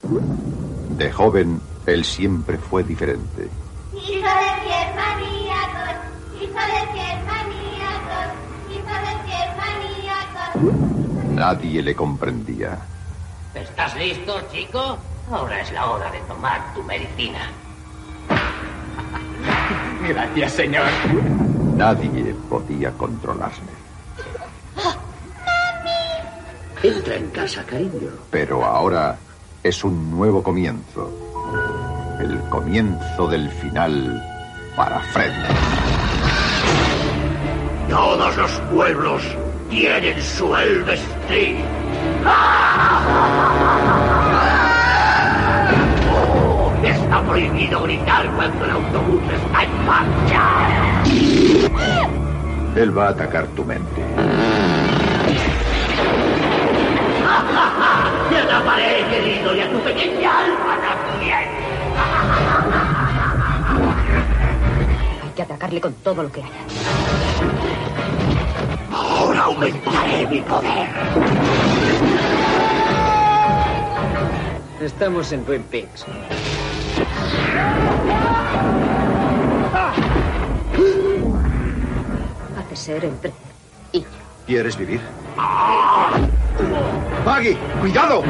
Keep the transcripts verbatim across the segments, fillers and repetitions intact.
De joven, él siempre fue diferente. Hijo de cien maníacos, hijo de cien maníacos, hijo de cien maníacos. Nadie le comprendía. ¿Estás listo, chico? Ahora es la hora de tomar tu medicina. Gracias, señor. Nadie podía controlarle. Entra en casa, cariño. Pero ahora es un nuevo comienzo. El comienzo del final para Freddy. Todos los pueblos tienen su Elm Street. Oh, está prohibido gritar cuando el autobús está en marcha. Él va a atacar tu mente. ¡Y a la pared, querido, y a tu pequeña alma también! Hay que atacarle con todo lo que haya. Ahora aumentaré mi poder. Estamos en Twin Peaks. Hace ser entre y yo. ¿Quieres vivir? ¡Maggie! ¡Cuidado!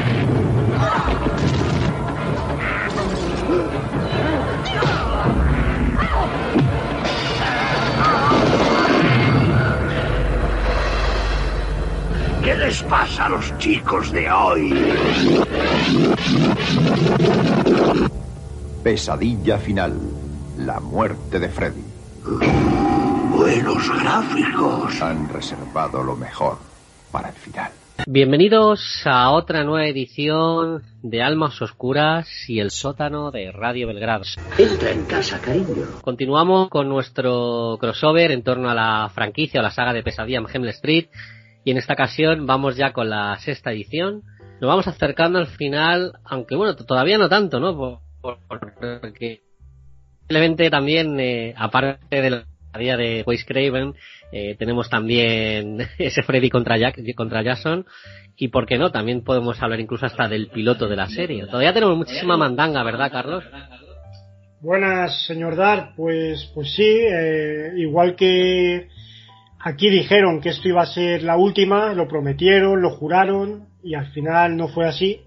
¿Qué les pasa a los chicos de hoy? Pesadilla final. La muerte de Freddy. Buenos gráficos. Han reservado lo mejor para el final. Bienvenidos a otra nueva edición de Almas Oscuras y el sótano de Radio Belgrado. Entra en casa, cariño. Continuamos con nuestro crossover en torno a la franquicia o la saga de Pesadilla en Hemel Street, y en esta ocasión vamos ya con la sexta edición. Nos vamos acercando al final, aunque bueno, todavía no tanto, ¿no? Por, por, porque simplemente también, eh, aparte de la día de Wes Craven, eh, tenemos también ese Freddy contra Jack, contra Jason, y por qué no, también podemos hablar incluso hasta del piloto de la serie. Todavía tenemos muchísima mandanga, ¿verdad, Carlos? Buenas, señor Dar. Pues, pues sí, eh, igual que aquí dijeron que esto iba a ser la última, lo prometieron, lo juraron, y al final no fue así.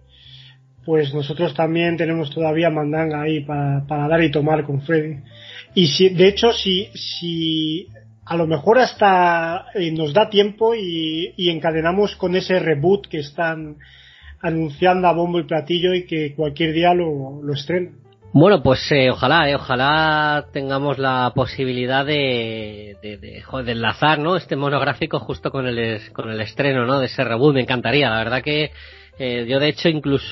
Pues nosotros también tenemos todavía mandanga ahí para, para dar y tomar con Freddy. Y si, de hecho, si, si a lo mejor hasta eh, nos da tiempo y, y encadenamos con ese reboot que están anunciando a bombo y platillo y que cualquier día lo, lo estrenen. Bueno, pues eh, ojalá, eh, ojalá tengamos la posibilidad de, de, de, joder, de enlazar, ¿no? Este monográfico justo con el, con el estreno, ¿no? De ese reboot, me encantaría, la verdad que Eh, yo de hecho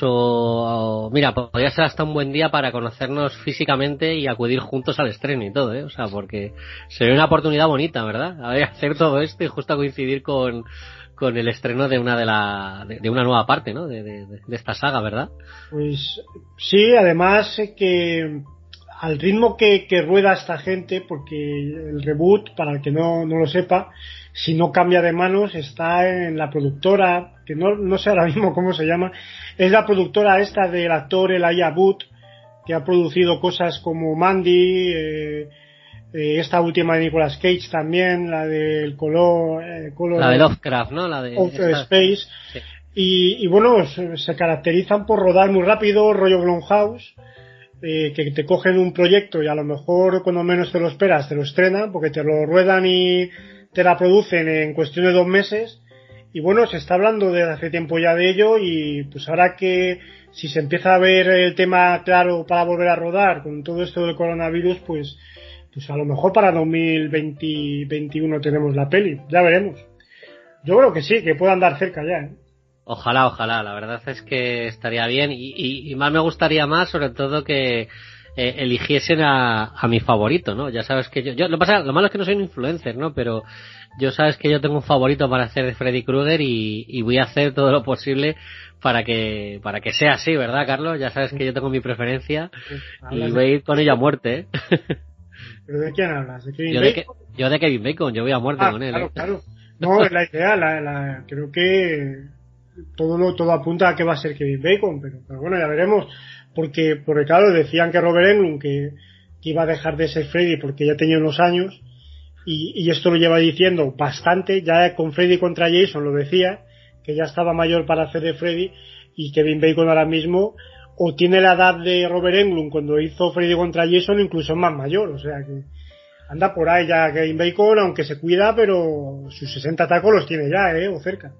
incluso, mira, podría ser hasta un buen día para conocernos físicamente y acudir juntos al estreno y todo, ¿eh? O sea, porque sería una oportunidad bonita, ¿verdad? A ver, hacer todo esto y justo coincidir con, con el estreno de una de la, de, de una nueva parte, ¿no? De, de, de esta saga, ¿verdad? Pues sí, además eh, que al ritmo que, que rueda esta gente, porque el reboot, para el que no, no lo sepa, si no cambia de manos, está en la productora, que no, no sé ahora mismo cómo se llama, es la productora esta del actor Elijah Wood, que ha producido cosas como Mandy, eh, eh, esta última de Nicolas Cage también, la del color, eh, color la de Lovecraft, ¿no? La de of esta... Space, sí. y, y bueno, se, se caracterizan por rodar muy rápido, rollo Blumhouse, eh, que te cogen un proyecto y a lo mejor cuando menos te lo esperas te lo estrenan, porque te lo ruedan y te la producen en cuestión de dos meses. Y bueno, se está hablando desde hace tiempo ya de ello, y pues ahora que si se empieza a ver el tema claro para volver a rodar con todo esto del coronavirus, pues pues a lo mejor para dos mil veinte, veintiuno tenemos la peli, ya veremos. Yo creo que sí, que puede andar cerca ya, ¿eh? Ojalá, ojalá, la verdad es que estaría bien, y, y, y más me gustaría más, sobre todo que eh, eligiesen a, a mi favorito, ¿no? Ya sabes que yo, yo lo pasa, lo malo es que no soy un influencer, ¿no? Pero yo sabes que yo tengo un favorito para hacer de Freddy Krueger, y, y voy a hacer todo lo posible para que para que sea así, ¿verdad, Carlos? Ya sabes que yo tengo mi preferencia, y voy a ir con ella a muerte, ¿eh? ¿Pero de quién hablas? ¿De Kevin yo, Bacon? de que, yo de Kevin Bacon, yo voy a muerte ah, con él, claro, ¿eh? claro. No, es la idea, la, la, creo que todo no, todo apunta a que va a ser Kevin Bacon, pero, pero bueno, ya veremos, porque, porque claro, decían que Robert Englund que, que iba a dejar de ser Freddy porque ya tenía unos años, y, y esto lo lleva diciendo bastante, ya con Freddy contra Jason lo decía, que ya estaba mayor para hacer de Freddy, y Kevin Bacon ahora mismo o tiene la edad de Robert Englund cuando hizo Freddy contra Jason, incluso más mayor, o sea que anda por ahí ya Kevin Bacon, aunque se cuida, pero sus sesenta tacos los tiene ya, eh, o cerca.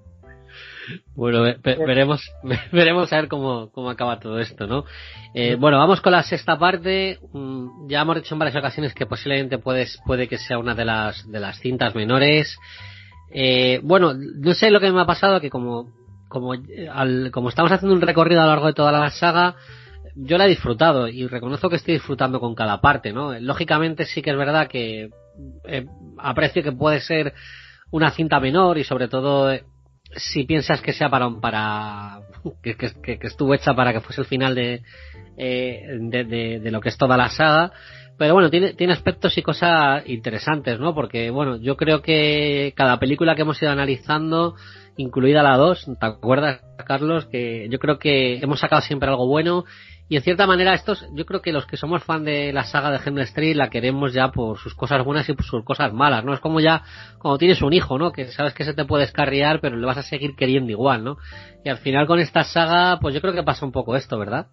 Bueno, ve, ve, veremos veremos a ver cómo, cómo acaba todo esto, ¿no? Eh, bueno, vamos con la sexta parte. Ya hemos dicho en varias ocasiones que posiblemente puedes, puede que sea una de las de las cintas menores. Eh, bueno, no sé lo que me ha pasado, que como como al, como estamos haciendo un recorrido a lo largo de toda la saga, yo la he disfrutado y reconozco que estoy disfrutando con cada parte, ¿no? Lógicamente sí que es verdad que eh, aprecio que puede ser una cinta menor y sobre todo eh, si piensas que sea para para que, que, que estuvo hecha para que fuese el final de, eh, de, de, de lo que es toda la saga, pero bueno, tiene tiene aspectos y cosas interesantes, ¿no? Porque bueno, yo creo que cada película que hemos ido analizando, incluida la dos, ¿te acuerdas, Carlos? Que yo creo que hemos sacado siempre algo bueno. Y en cierta manera estos, yo creo que los que somos fan de la saga de Henry Street la queremos ya por sus cosas buenas y por sus cosas malas, ¿no? Es como ya cuando tienes un hijo, ¿no? Que sabes que se te puede escarriar, pero le vas a seguir queriendo igual, ¿no? Y al final con esta saga, pues yo creo que pasa un poco esto, ¿verdad?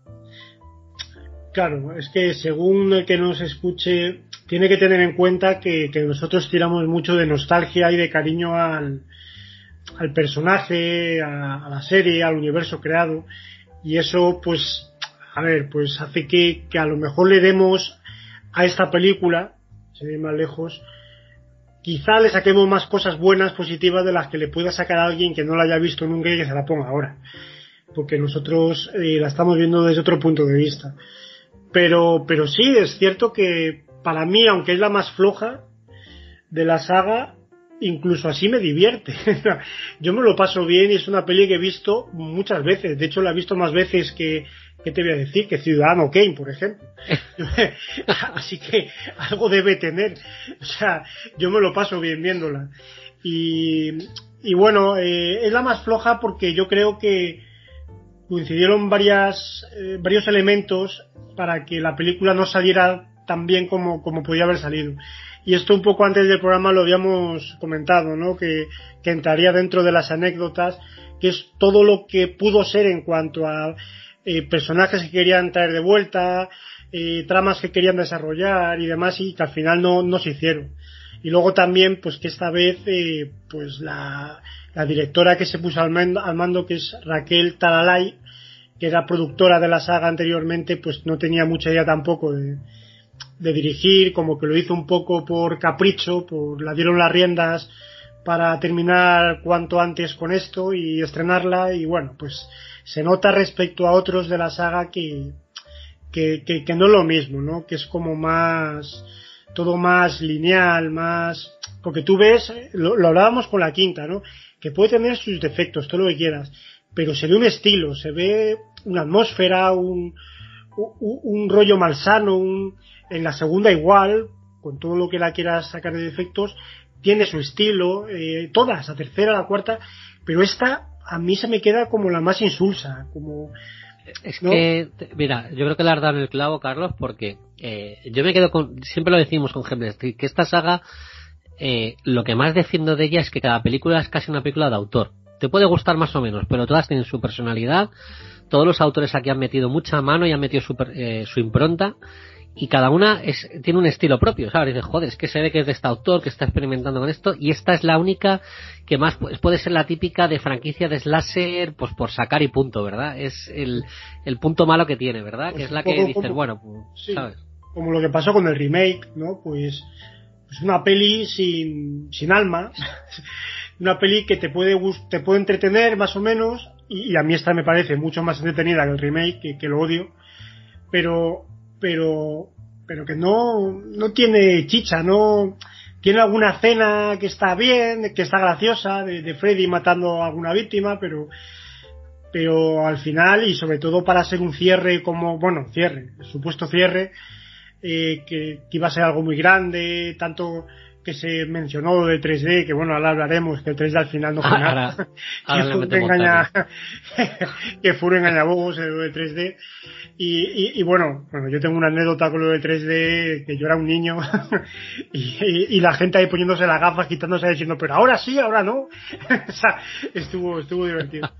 Claro, es que según el que nos escuche, tiene que tener en cuenta que, que nosotros tiramos mucho de nostalgia y de cariño al, al personaje, a, a la serie, al universo creado, y eso pues... A ver, pues hace que, que a lo mejor le demos a esta película, sin ir más lejos, quizá le saquemos más cosas buenas, positivas, de las que le pueda sacar a alguien que no la haya visto nunca y que se la ponga ahora. Porque nosotros eh, la estamos viendo desde otro punto de vista. Pero, pero sí, es cierto que para mí, aunque es la más floja de la saga, incluso así me divierte. Yo me lo paso bien y es una peli que he visto muchas veces. De hecho, la he visto más veces que... ¿Qué te voy a decir? Que Ciudadano Kane, por ejemplo. Así que algo debe tener. O sea, yo me lo paso bien viéndola. Y, y bueno, eh, es la más floja porque yo creo que coincidieron varias, eh, varios elementos para que la película no saliera tan bien como, como podía haber salido. Y esto un poco antes del programa lo habíamos comentado, ¿no? Que, que entraría dentro de las anécdotas, que es todo lo que pudo ser en cuanto a Eh, personajes que querían traer de vuelta, eh, tramas que querían desarrollar y demás, y que al final no, no se hicieron. Y luego también pues que esta vez eh, pues la, la directora que se puso al mando, al mando, que es Raquel Talalay, que era productora de la saga anteriormente, pues no tenía mucha idea tampoco de, de dirigir, como que lo hizo un poco por capricho, por la dieron las riendas para terminar cuanto antes con esto y estrenarla, y bueno, pues se nota respecto a otros de la saga que, que, que, que no es lo mismo, ¿no? Que es como más, todo más lineal, más, porque tú ves, lo, lo hablábamos con la quinta, ¿no? Que puede tener sus defectos, todo lo que quieras, pero se ve un estilo, se ve una atmósfera, un, un, un rollo malsano, un, en la segunda igual, con todo lo que la quieras sacar de defectos, tiene su estilo, eh, todas, la tercera, la cuarta, pero esta a mí se me queda como la más insulsa, como... Es ¿no? que, mira, yo creo que le has dado en el clavo, Carlos, porque eh, yo me quedo con, siempre lo decimos con Henry Street, que esta saga, eh, lo que más defiendo de ella es que cada película es casi una película de autor. Te puede gustar más o menos, pero todas tienen su personalidad, todos los autores aquí han metido mucha mano y han metido su, eh, su impronta, y cada una es, tiene un estilo propio, ¿sabes? Dices, joder, es que se ve que es de este autor, que está experimentando con esto, y esta es la única que más puede ser la típica de franquicia de slasher, pues por sacar y punto, ¿verdad? Es el, el punto malo que tiene, ¿verdad? Pues que es la que dices, como, bueno, pues, sí, ¿sabes? Como lo que pasó con el remake, ¿no? Pues, pues una peli sin, sin alma, una peli que te puede gust- te puede entretener más o menos, y, y a mí esta me parece mucho más entretenida que el remake, que, que lo odio, pero pero pero que no no tiene chicha, no tiene alguna escena que está bien, que está graciosa, de, de Freddy matando a alguna víctima, pero pero al final, y sobre todo para ser un cierre como, bueno, cierre, el supuesto cierre, eh, que, que iba a ser algo muy grande, tanto que se mencionó de tres D, que bueno, ahora hablaremos, que el tres D al final no fue nada. Ahora, ahora que, le fue metemos engaña, que fue un engañabobos lo de tres D. Y, y, y bueno, bueno, yo tengo una anécdota con lo de tres D, que yo era un niño y, y, y la gente ahí poniéndose las gafas, quitándose, diciendo, pero ahora sí, ahora no. O sea, estuvo, estuvo divertido.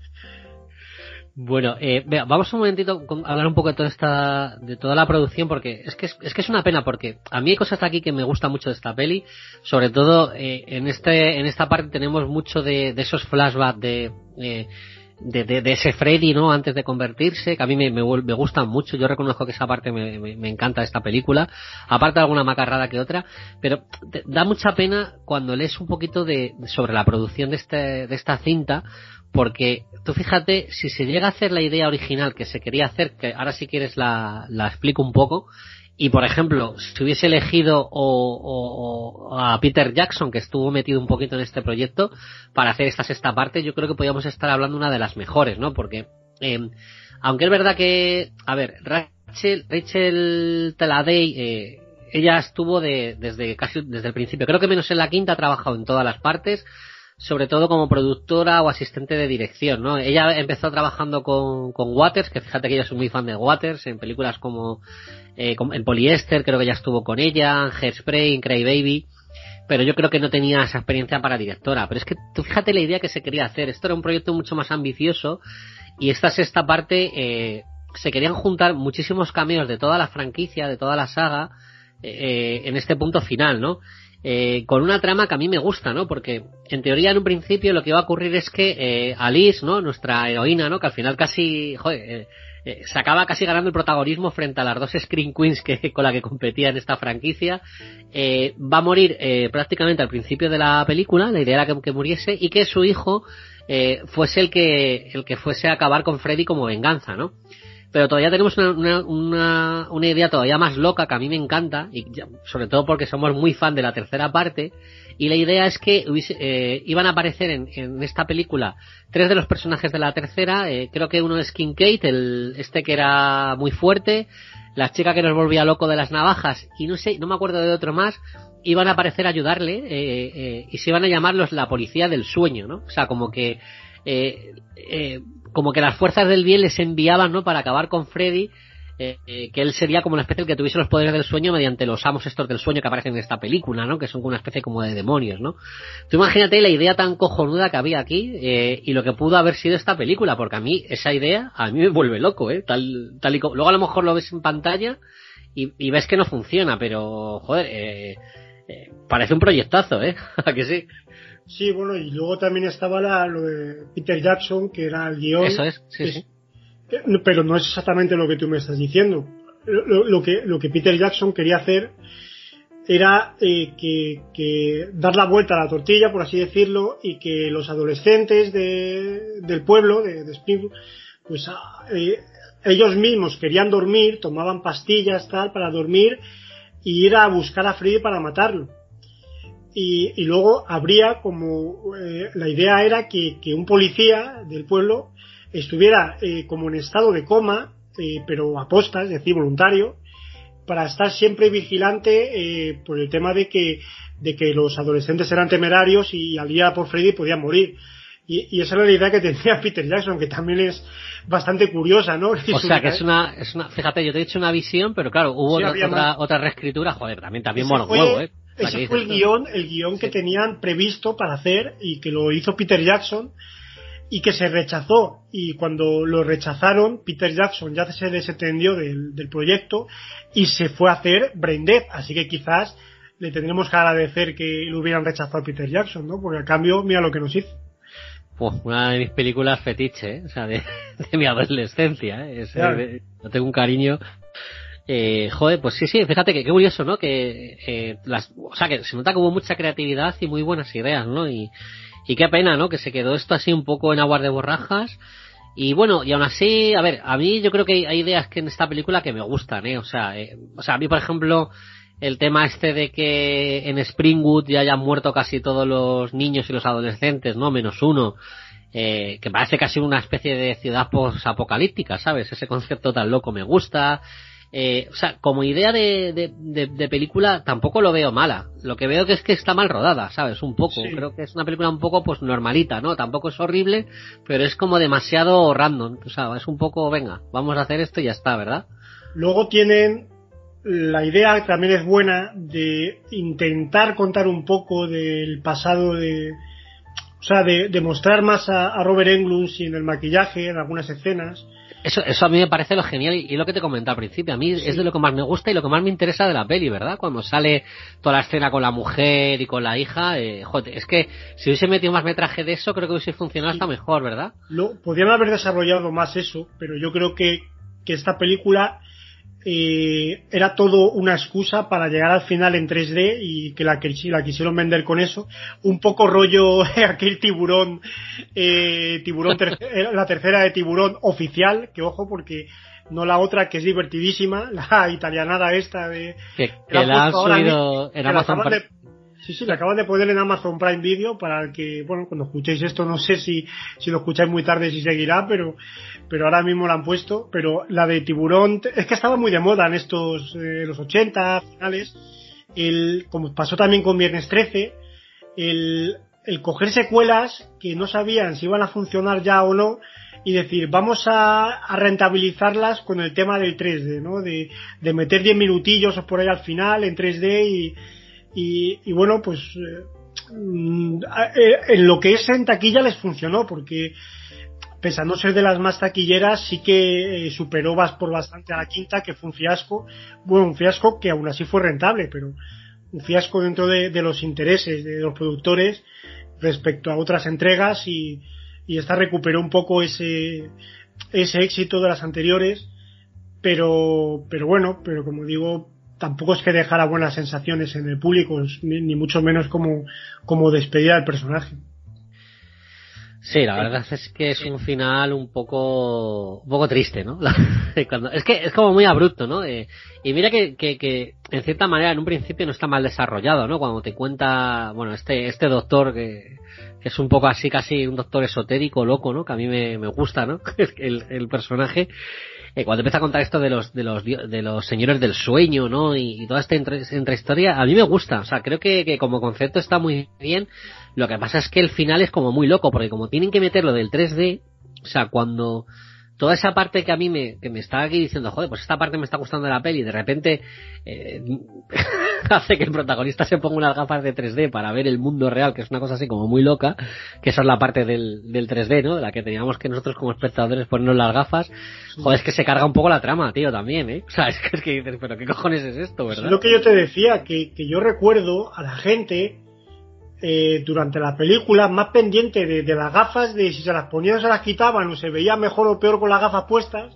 Bueno, eh, vea, vamos un momentito a hablar un poco de toda esta, de toda la producción, porque es que es, es que es una pena, porque a mí hay cosas aquí que me gustan mucho de esta peli, sobre todo eh, en este, en esta parte tenemos mucho de, de esos flashbacks de, eh, de, de, de ese Freddy, ¿no? Antes de convertirse, que a mí me, me, me gustan mucho. Yo reconozco que esa parte me, me, me encanta de esta película, aparte de alguna macarrada que otra, pero te, da mucha pena cuando lees un poquito de, sobre la producción de este, de esta cinta, porque tú fíjate, si se llega a hacer la idea original que se quería hacer, que ahora si quieres la, la explico un poco, y por ejemplo, si hubiese elegido o, o, o a Peter Jackson, que estuvo metido un poquito en este proyecto, para hacer esta sexta parte, yo creo que podríamos estar hablando de una de las mejores, ¿no? Porque, eh, aunque es verdad que, a ver, Rachel, Rachel Talladay, eh, ella estuvo de, desde casi desde el principio, creo que menos en la quinta ha trabajado en todas las partes, sobre todo como productora o asistente de dirección, ¿no? Ella empezó trabajando con, con Waters, que fíjate que yo soy muy fan de Waters, en películas como, eh, como en Polyester, creo que ya estuvo con ella, en Hairspray, en Cry Baby, pero yo creo que no tenía esa experiencia para directora. Pero es que tú fíjate la idea que se quería hacer, esto era un proyecto mucho más ambicioso, y esta sexta parte, eh, se querían juntar muchísimos cameos de toda la franquicia, de toda la saga, eh, en este punto final, ¿no? Eh, con una trama que a mí me gusta, ¿no? Porque en teoría en un principio lo que iba a ocurrir es que eh, Alice, ¿no? Nuestra heroína, ¿no? Que al final casi, joder, eh, eh, se acaba casi ganando el protagonismo frente a las dos Scream Queens que con la que competía en esta franquicia, eh, va a morir eh, prácticamente al principio de la película. La idea era que, que muriese y que su hijo eh, fuese el que el que fuese a acabar con Freddy como venganza, ¿no? Pero todavía tenemos una, una, una, una idea todavía más loca que a mí me encanta, y ya, sobre todo porque somos muy fan de la tercera parte, y la idea es que hubiese, eh, iban a aparecer en, en esta película tres de los personajes de la tercera, eh, creo que uno es Kincaid, el, este que era muy fuerte, la chica que nos volvía loco de las navajas, y no sé, no me acuerdo de otro más, iban a aparecer a ayudarle, eh, eh, y se iban a llamarlos la policía del sueño, ¿no? O sea, como que eh, eh, como que las fuerzas del bien les enviaban, ¿no? Para acabar con Freddy, eh, eh, que él sería como una especie que tuviese los poderes del sueño mediante los amos estos del sueño que aparecen en esta película, ¿no? Que son como una especie como de demonios, ¿no? Tú imagínate la idea tan cojonuda que había aquí, eh, y lo que pudo haber sido esta película, porque a mí esa idea a mí me vuelve loco, ¿eh? Tal, tal y como, luego a lo mejor lo ves en pantalla y, y ves que no funciona, pero joder, eh, eh, parece un proyectazo, ¿eh? ¿A que sí? Sí, bueno, y luego también estaba la, lo de Peter Jackson, que era el guión. Eso es, sí, que, sí. Que, pero no es exactamente lo que tú me estás diciendo. Lo, lo, que, lo que Peter Jackson quería hacer era eh, que, que dar la vuelta a la tortilla, por así decirlo, y que los adolescentes de, del pueblo, de, de Springfield, pues eh, ellos mismos querían dormir, tomaban pastillas tal para dormir y ir a buscar a Freddy para matarlo. Y, y luego habría como eh, la idea era que, que un policía del pueblo estuviera eh, como en estado de coma, eh, pero aposta, es decir, voluntario, para estar siempre vigilante eh, por el tema de que de que los adolescentes eran temerarios y al ir a por Freddy podían morir. Y, y esa era la idea que tenía Peter Jackson, que también es bastante curiosa, ¿no? O sea, que es una, es una, fíjate, yo te he dicho una visión, pero claro, hubo sí, otra, otra, otra reescritura, joder, también, también mola un huevo, ¿eh? Ese fue el guión, el guión sí. que tenían previsto para hacer y que lo hizo Peter Jackson y que se rechazó. Y cuando lo rechazaron, Peter Jackson ya se desentendió del, del proyecto y se fue a hacer Brain Dead. Así que quizás le tendremos que agradecer que lo hubieran rechazado a Peter Jackson, ¿no? Porque a cambio, mira lo que nos hizo. Pues una de mis películas fetiche, ¿eh? O sea, de, de mi adolescencia, ¿eh? Es, claro. de, yo tengo un cariño. Eh, joder, pues sí, sí, fíjate que qué curioso, ¿no? Que, eh, las, o sea, que se nota que hubo mucha creatividad y muy buenas ideas, ¿no? Y, y qué pena, ¿no? Que se quedó esto así un poco en aguas de borrajas. Y bueno, y aún así, a ver, a mí yo creo que hay, hay ideas que en esta película que me gustan, ¿eh? O sea, eh, o sea, a mí, por ejemplo, el tema este de que en Springwood ya hayan muerto casi todos los niños y los adolescentes, ¿no? Menos uno. Eh, que parece casi una especie de ciudad posapocalíptica, ¿sabes? Ese concepto tan loco me gusta. Eh, o sea, como idea de, de, de, de película tampoco lo veo mala. Lo que veo que es que está mal rodada, ¿sabes? Un poco. Sí. Creo que es una película un poco pues normalita, ¿no? Tampoco es horrible, pero es como demasiado random. O sea, es un poco, venga, vamos a hacer esto y ya está, ¿verdad? Luego tienen la idea, también es buena, de intentar contar un poco del pasado de... O sea, de, de mostrar más a, a Robert Englund en el maquillaje, en algunas escenas. Eso, eso a mí me parece lo genial y, y lo que te comentaba al principio. A mí sí. es de lo que más me gusta y lo que más me interesa de la peli, ¿verdad? Cuando sale toda la escena con la mujer y con la hija, eh, joder, es que si hubiese metido más metraje de eso, creo que hubiese funcionado sí. hasta mejor, ¿verdad? Lo, podrían haber desarrollado más eso, pero yo creo que, que esta película eh, era todo una excusa para llegar al final en tres D y que la, que la quisieron vender con eso. Un poco rollo aquel tiburón, eh, tiburón ter- la tercera de Tiburón oficial, que ojo, porque no la otra que es divertidísima, la italianada esta de... Que, que la han subido en Amazon Prime. Sí, sí, la acaban de poner en Amazon Prime Video para el que, bueno, cuando escuchéis esto, no sé si, si lo escucháis muy tarde si seguirá, pero, pero ahora mismo la han puesto. Pero la de Tiburón, es que estaba muy de moda en estos, eh, los ochenta, finales. El, como pasó también con Viernes trece, el, el coger secuelas que no sabían si iban a funcionar ya o no, y decir, vamos a, a rentabilizarlas con el tema del tres D, ¿no? De, de meter diez minutillos o por ahí al final en tres D y, y, y bueno, pues eh, en lo que es en taquilla les funcionó, porque pese a no ser de las más taquilleras, sí que eh, superó por bastante a la quinta, que fue un fiasco. Bueno, un fiasco que aún así fue rentable, pero un fiasco dentro de, de los intereses de los productores respecto a otras entregas, y, y esta recuperó un poco ese ese éxito de las anteriores, pero pero bueno, pero como digo, tampoco es que dejara buenas sensaciones en el público, ni, ni mucho menos como, como despedida del personaje. Sí, la verdad es que es un final un poco un poco triste, ¿no? Cuando, es que es como muy abrupto, ¿no? Eh, y mira que, que, que en cierta manera en un principio no está mal desarrollado, ¿no? Cuando te cuenta, bueno, este este doctor que, que es un poco así, casi un doctor esotérico, loco, ¿no? Que a mí me, me gusta, ¿no? el, el personaje. Eh, cuando empieza a contar esto de los de los de los señores del sueño, ¿no? Y, y toda esta entre, entre historia, a mí me gusta. O sea, creo que, que como concepto está muy bien. Lo que pasa es que el final es como muy loco, porque como tienen que meterlo del tres D, o sea, cuando toda esa parte que a mí me, que me está aquí diciendo, joder, pues esta parte me está gustando de la peli, y de repente eh, hace que el protagonista se ponga unas gafas de tres D para ver el mundo real, que es una cosa así como muy loca, que esa es la parte del, del tres D, ¿no? De la que teníamos que nosotros como espectadores ponernos las gafas. Joder, es que se carga un poco la trama, tío, también, ¿eh? O sea, es que, es que dices, pero ¿qué cojones es esto, verdad? Es lo que yo te decía, que, que yo recuerdo a la gente Eh, durante la película más pendiente de, de las gafas, de si se las ponían o se las quitaban o se veía mejor o peor con las gafas puestas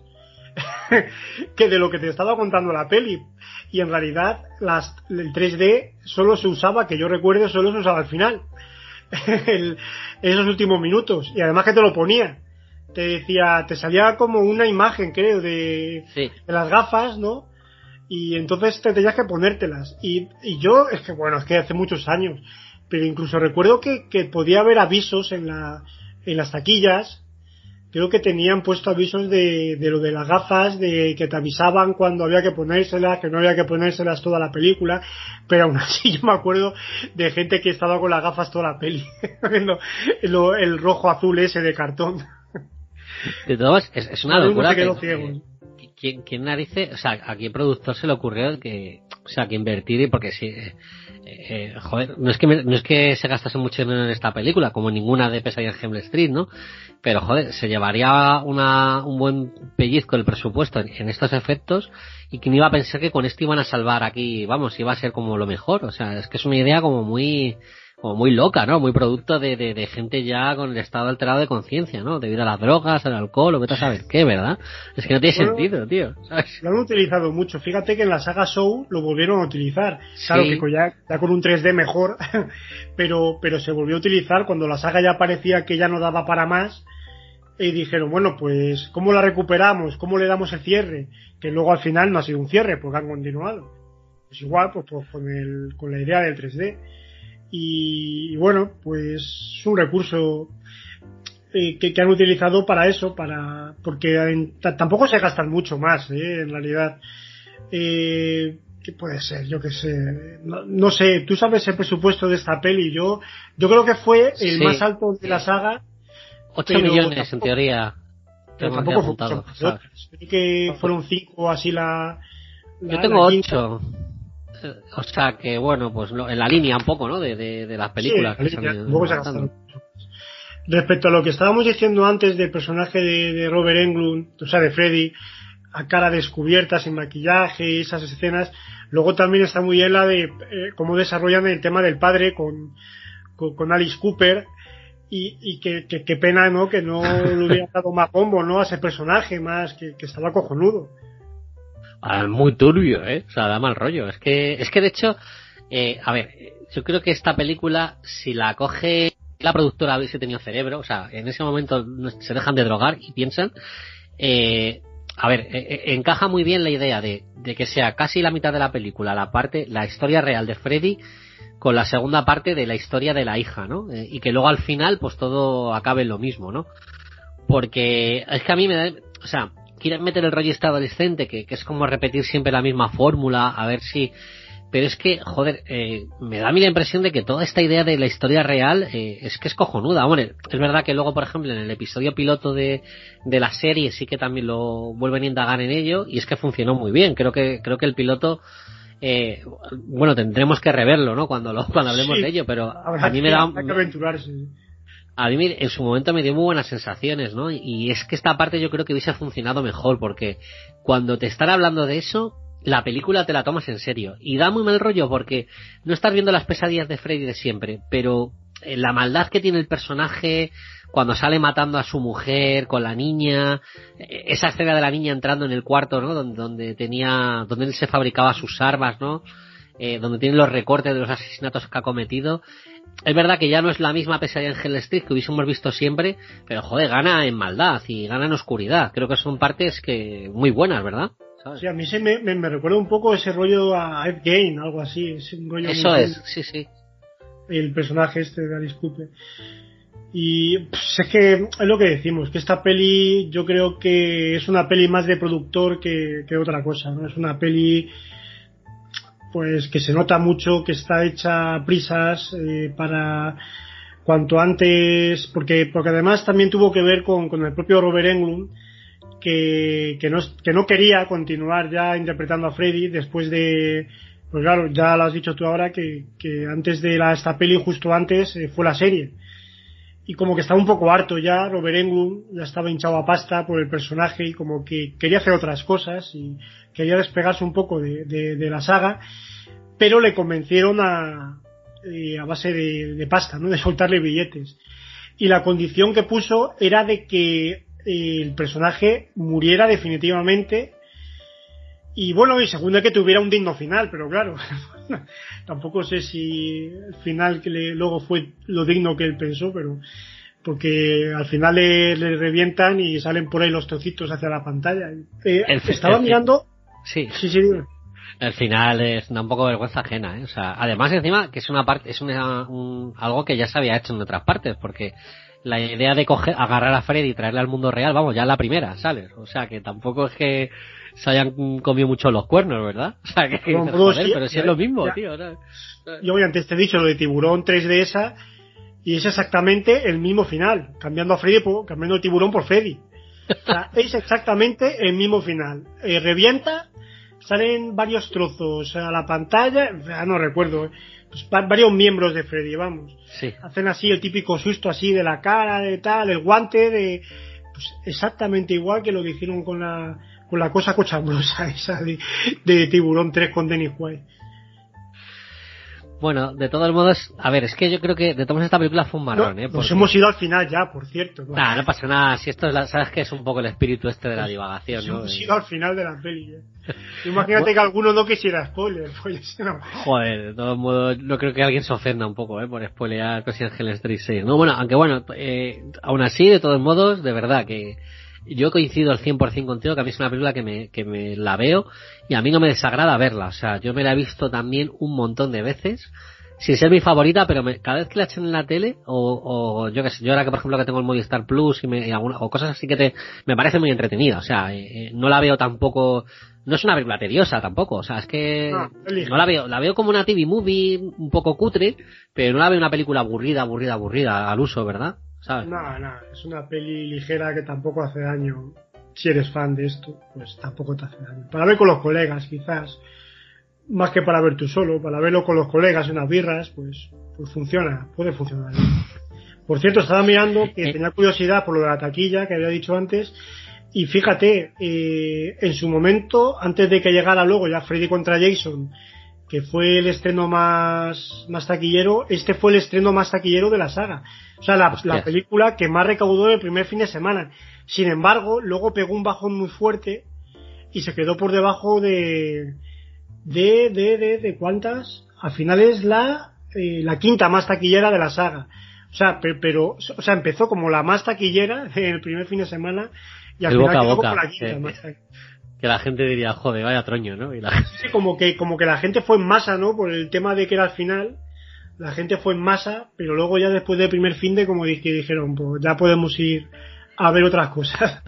que de lo que te estaba contando la peli. Y en realidad las, el tres D solo se usaba, que yo recuerdo, solo se usaba al final el, esos últimos minutos, y además que te lo ponía, te decía, te salía como una imagen, creo, de, sí. de las gafas, ¿no? Y entonces te tenías que ponértelas, y, y yo, es que bueno, es que hace muchos años, pero incluso recuerdo que, que podía haber avisos en la en las taquillas. Creo que tenían puesto avisos de, de lo de las gafas, de que te avisaban cuando había que ponérselas, que no había que ponérselas toda la película, pero aún así yo me acuerdo de gente que estaba con las gafas toda la peli, lo, lo, el rojo azul ese de cartón. De todas, es, es una locura. Se quedó ciego. ¿Quién, quién narice? O sea, ¿a qué productor se le ocurrió que, o sea, que invertir? Porque si, eh, eh, joder, no es que me, no es que se gastase mucho dinero en esta película, como ninguna de Pesadillas en Elm Street, ¿no? Pero joder, se llevaría una, un buen pellizco el presupuesto en, en estos efectos, y quién iba a pensar que con esto iban a salvar aquí, vamos, iba a ser como lo mejor. O sea, es que es una idea como muy, como muy loca, ¿no? Muy producto de, de, de gente ya con el estado alterado de conciencia, ¿no? Debido a las drogas, al alcohol, o vete a saber qué, ¿verdad? Es que no tiene bueno, sentido, tío, ¿sabes? Lo han utilizado mucho. Fíjate que en la saga Saw lo volvieron a utilizar. Sí. Claro que ya, ya con un tres D mejor, pero, pero se volvió a utilizar cuando la saga ya parecía que ya no daba para más. Y dijeron, bueno, pues, ¿cómo la recuperamos? ¿Cómo le damos el cierre? Que luego al final no ha sido un cierre, porque han continuado. Pues igual, pues, pues con, el, con la idea del tres D. Y, y bueno, pues es un recurso eh, que, que han utilizado para eso, para porque en, t- tampoco se gastan mucho más, ¿eh? En realidad Eh, ¿Qué puede ser? Yo qué sé. No, no sé, tú sabes el presupuesto de esta peli. Yo yo creo que fue el sí, más alto de sí. la saga. ocho millones tampoco, en teoría. Pero tampoco fue mucho más. Creo que fueron cinco así la... la Yo tengo la ocho. O sea que bueno, pues no, en la línea un poco, ¿no? De, de, de las películas. Sí, que línea, se luego se gastaron. Respecto a lo que estábamos diciendo antes del personaje de, de Robert Englund, o sea, de Freddy, a cara descubierta, sin maquillaje, esas escenas. Luego también está muy bien la de eh, cómo desarrollan el tema del padre con, con, con Alice Cooper. Y, y que, que, que pena, ¿no? Que no le hubiera dado más bombo, ¿no? A ese personaje, más que, que estaba cojonudo. Ah, muy turbio, ¿eh? O sea, da mal rollo. Es que, es que de hecho, eh, a ver, yo creo que esta película, si la coge la productora, hubiese tenido cerebro, o sea, en ese momento se dejan de drogar y piensan, eh, a ver, eh, encaja muy bien la idea de, de que sea casi la mitad de la película, la parte, la historia real de Freddy, con la segunda parte de la historia de la hija, ¿no? Eh, y que luego al final, pues todo acabe en lo mismo, ¿no? Porque es que a mí me da, o sea, quieren meter el rollo este adolescente, que, que es como repetir siempre la misma fórmula, a ver si... Pero es que, joder, eh, me da a mí la impresión de que toda esta idea de la historia real eh, es que es cojonuda. Hombre, es verdad que luego, por ejemplo, en el episodio piloto de, de la serie sí que también lo vuelven a indagar en ello, y es que funcionó muy bien. Creo que, creo que el piloto... Eh, bueno, tendremos que reverlo, ¿no? Cuando lo, cuando hablemos sí, de ello, pero a mí me da... Hay que aventurarse. A mí en su momento me dio muy buenas sensaciones, ¿no? Y es que esta parte yo creo que hubiese funcionado mejor, porque cuando te están hablando de eso, la película te la tomas en serio. Y da muy mal rollo porque no estás viendo las pesadillas de Freddy de siempre, pero la maldad que tiene el personaje cuando sale matando a su mujer con la niña, esa escena de la niña entrando en el cuarto, ¿no? Donde, donde tenía, donde él se fabricaba sus armas, ¿no? Eh, donde tiene los recortes de los asesinatos que ha cometido. Es verdad que ya no es la misma pesadilla en Hell Street que hubiésemos visto siempre, pero joder, gana en maldad y gana en oscuridad. Creo que son partes que muy buenas, ¿verdad? ¿Sabes? Sí, a mí se me, me, me recuerda un poco ese rollo a Ed Gein, algo así. Ese rollo Eso es, sí, sí. El personaje este de Alice Cooper. Y pues, es que es lo que decimos, que esta peli yo creo que es una peli más de productor que, que otra cosa, ¿no? Es una peli pues que se nota mucho que está hecha a prisas eh, para cuanto antes, porque porque además también tuvo que ver con, con el propio Robert Englund, que, que, no, que no quería continuar ya interpretando a Freddy después de, pues claro, ya lo has dicho tú ahora, que, que antes de la, esta peli, justo antes, eh, fue la serie. Y como que estaba un poco harto ya, Robert Englund ya estaba hinchado a pasta por el personaje y como que quería hacer otras cosas y quería despegarse un poco de, de, de la saga, pero le convencieron a, eh, a base de, de pasta, ¿no? De soltarle billetes. Y la condición que puso era de que eh, el personaje muriera definitivamente y bueno, y segundo que tuviera un digno final, pero claro, tampoco sé si el final que le, luego fue lo digno que él pensó, pero porque al final le, le revientan y salen por ahí los trocitos hacia la pantalla. Eh, el, estaba el, mirando... Sí, sí, sí. El final es da un poco vergüenza ajena, ¿eh? O sea, además encima que es una parte, es una, un, algo que ya se había hecho en otras partes, porque la idea de coger, agarrar a Freddy y traerle al mundo real, vamos, ya es la primera, ¿sabes? O sea, que tampoco es que se hayan comido mucho los cuernos, ¿verdad? O sea, que, que no, dices, joder, sí, pero si ya, es lo mismo, ya. tío, ¿no? Yo voy antes te he dicho lo de Tiburón tres de esa y es exactamente el mismo final, cambiando a Freddy por, cambiando el tiburón por Freddy. O sea, es exactamente el mismo final. Eh, revienta, salen varios trozos a la pantalla, ya no recuerdo, pues, varios miembros de Freddy, vamos. Sí. Hacen así el típico susto así de la cara, de tal, el guante, de pues exactamente igual que lo que hicieron con la con la cosa cochambrosa esa de, de Tiburón tres con Dennis Quaid. Bueno, de todos modos, a ver, es que yo creo que de todos modos esta película fue un marrón, no, ¿eh? Nos Porque... hemos ido al final ya, por cierto. ¿No? Nah, no pasa nada, si esto es la, sabes que es un poco el espíritu este de la divagación, nos ¿no? hemos ido al final de la peli, ¿eh? Imagínate que alguno no quisiera spoiler, pues no. Joder, de todos modos, no creo que alguien se ofenda un poco, ¿eh? Por spoilear Resident Evil Street seis. No, bueno, aunque bueno, eh, aún así, de todos modos, de verdad que yo coincido al cien por ciento contigo, que a mí es una película que me, que me la veo y a mí no me desagrada verla. O sea, yo me la he visto también un montón de veces sin ser mi favorita, pero me, cada vez que la echen en la tele, o, o yo que sé, yo ahora que por ejemplo que tengo el Movistar Plus y, me, y alguna, o cosas así que te, me parece muy entretenida, o sea, eh, no la veo tampoco, no es una película tediosa tampoco, o sea, es que no, no la veo, la veo como una T V movie un poco cutre, pero no la veo una película aburrida, aburrida, aburrida al uso, ¿verdad? ¿Sabes? No, no, es una peli ligera que tampoco hace daño. Si eres fan de esto, pues tampoco te hace daño. Para ver con los colegas, quizás, más que para ver tú solo, para verlo con los colegas en unas birras, pues, pues funciona, puede funcionar. Por cierto, estaba mirando que tenía curiosidad por lo de la taquilla que había dicho antes, y fíjate, eh, en su momento, antes de que llegara luego ya Freddy contra Jason, que fue el estreno más, más taquillero, este fue el estreno más taquillero de la saga. O sea, la, la película que más recaudó el primer fin de semana. Sin embargo, luego pegó un bajón muy fuerte y se quedó por debajo de de de de, de ¿cuántas? Al final es la eh, la quinta más taquillera de la saga. O sea, pero, pero o sea, empezó como la más taquillera en el primer fin de semana y al el final boca quedó boca, como la quinta que, más taquillera. Que la gente diría, joder, vaya troño, ¿no? Y la... Sí, como que como que la gente fue en masa, ¿no? Por el tema de que era al final. La gente fue en masa, pero luego ya después del primer fin de como que dijeron, pues ya podemos ir a ver otras cosas.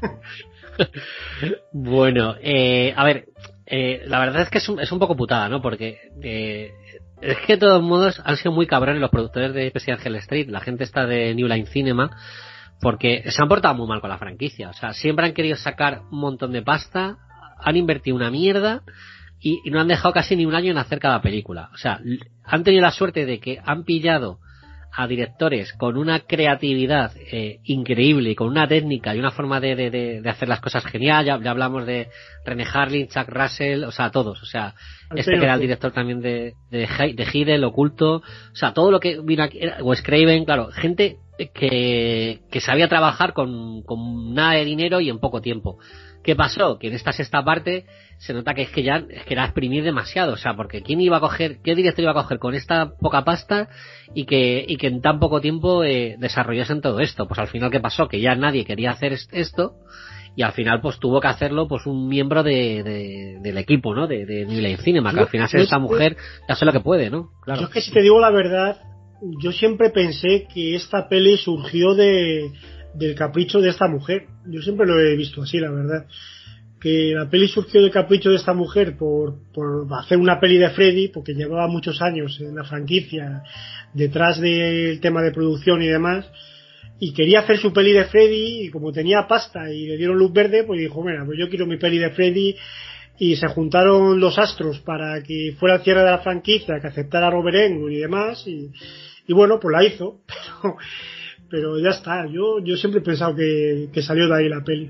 Bueno, eh, a ver, eh, la verdad es que es un, es un poco putada, ¿no? Porque eh, es que de todos modos han sido muy cabrones los productores de Pesci Angel Street, la gente está de New Line Cinema, porque se han portado muy mal con la franquicia. O sea, siempre han querido sacar un montón de pasta, han invertido una mierda y, y no han dejado casi ni un año en hacer cada película. O sea, han tenido la suerte de que han pillado a directores con una creatividad eh, increíble y con una técnica y una forma de, de, de, de hacer las cosas genial. Ya, ya hablamos de René Harlin, Chuck Russell, o sea, todos. O sea, este que era el director también de de, de Hidden, Oculto, o sea, todo lo que vino aquí, Wes Craven, claro, gente que, que sabía trabajar con, con nada de dinero y en poco tiempo. ¿Qué pasó? Que en esta sexta parte se nota que es que ya es que era exprimir demasiado, o sea, porque quién iba a coger, qué director iba a coger con esta poca pasta y que y que en tan poco tiempo eh, desarrollasen todo esto. Pues al final, ¿qué pasó? Que ya nadie quería hacer esto y al final pues tuvo que hacerlo pues un miembro de, de del equipo, ¿no? De, de New Line Cinema, que al final es esta mujer ya hace lo que puede, ¿no? Claro. Yo es que si te digo la verdad, yo siempre pensé que esta peli surgió de del capricho de esta mujer. Yo siempre lo he visto así, la verdad. Que la peli surgió del capricho de esta mujer por, por hacer una peli de Freddy, porque llevaba muchos años en la franquicia detrás del tema de producción y demás, y quería hacer su peli de Freddy, y como tenía pasta y le dieron luz verde, pues dijo, mira, pues yo quiero mi peli de Freddy, y se juntaron los astros para que fuera el cierre de la franquicia, que aceptara Robert Englund y demás, y, y bueno, pues la hizo, pero pero ya está. Yo yo siempre he pensado que, que salió de ahí la peli.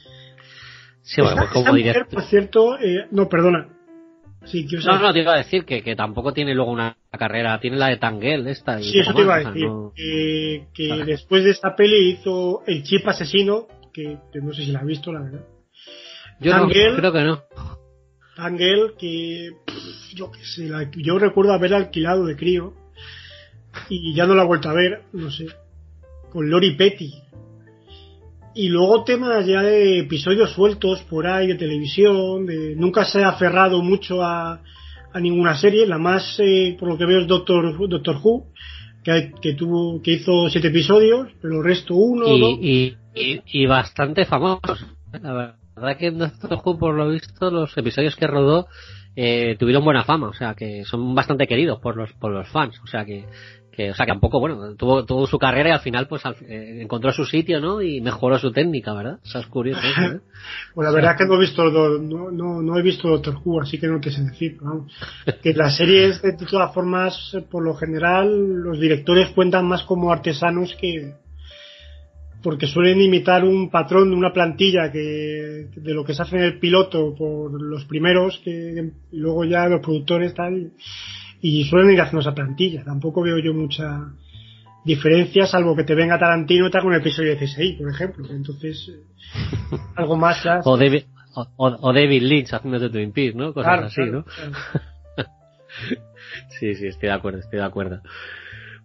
Sí, bueno, esta, como esta director. mujer, por cierto, eh, no, perdona. Sí, quiero saber. No, no, te iba a decir que, que tampoco tiene luego una carrera, tiene la de Tanguel esta. Y sí, eso te iba a más, decir. o sea, no... eh, que vale. Después de esta peli hizo El Chip Asesino, que, que no sé si la has visto, la verdad. Yo Tanguel, no, creo que no. Tanguel, que pff, yo qué sé, la, yo recuerdo haberla alquilado de crío y ya no la he vuelto a ver, no sé. Con Lori Petty. Y luego temas ya de episodios sueltos por ahí de televisión, de, nunca se ha aferrado mucho a, a ninguna serie. La más, eh, por lo que veo, es Doctor, Doctor Who, que, que tuvo que hizo siete episodios, pero el resto uno, y, ¿no? y, y, y bastante famosos. La verdad que en Doctor Who, por lo visto, los episodios que rodó eh, tuvieron buena fama, o sea que son bastante queridos por los por los fans, o sea que que o sea que tampoco, bueno, tuvo tuvo su carrera y al final pues al, eh, encontró su sitio, ¿no? Y mejoró su técnica, ¿verdad? Eso es curioso, ¿eh? Pues la verdad es que no he visto no, no, no he visto Doctor Who, así que no te sé decir, vamos. Que las series de todas formas, por lo general, los directores cuentan más como artesanos que porque suelen imitar un patrón de una plantilla que de lo que se hace en el piloto por los primeros, que y luego ya los productores tal. Y suelen ir haciendo esa plantilla. Tampoco veo yo mucha diferencia, salvo que te venga Tarantino y te haga un episodio de C S I, por ejemplo. Entonces, algo más ya... O David, o, o David Lynch haciendo de Twin Peaks, ¿no? Cosas Claro, así, claro, ¿no? Claro. Sí, sí, estoy de acuerdo, estoy de acuerdo.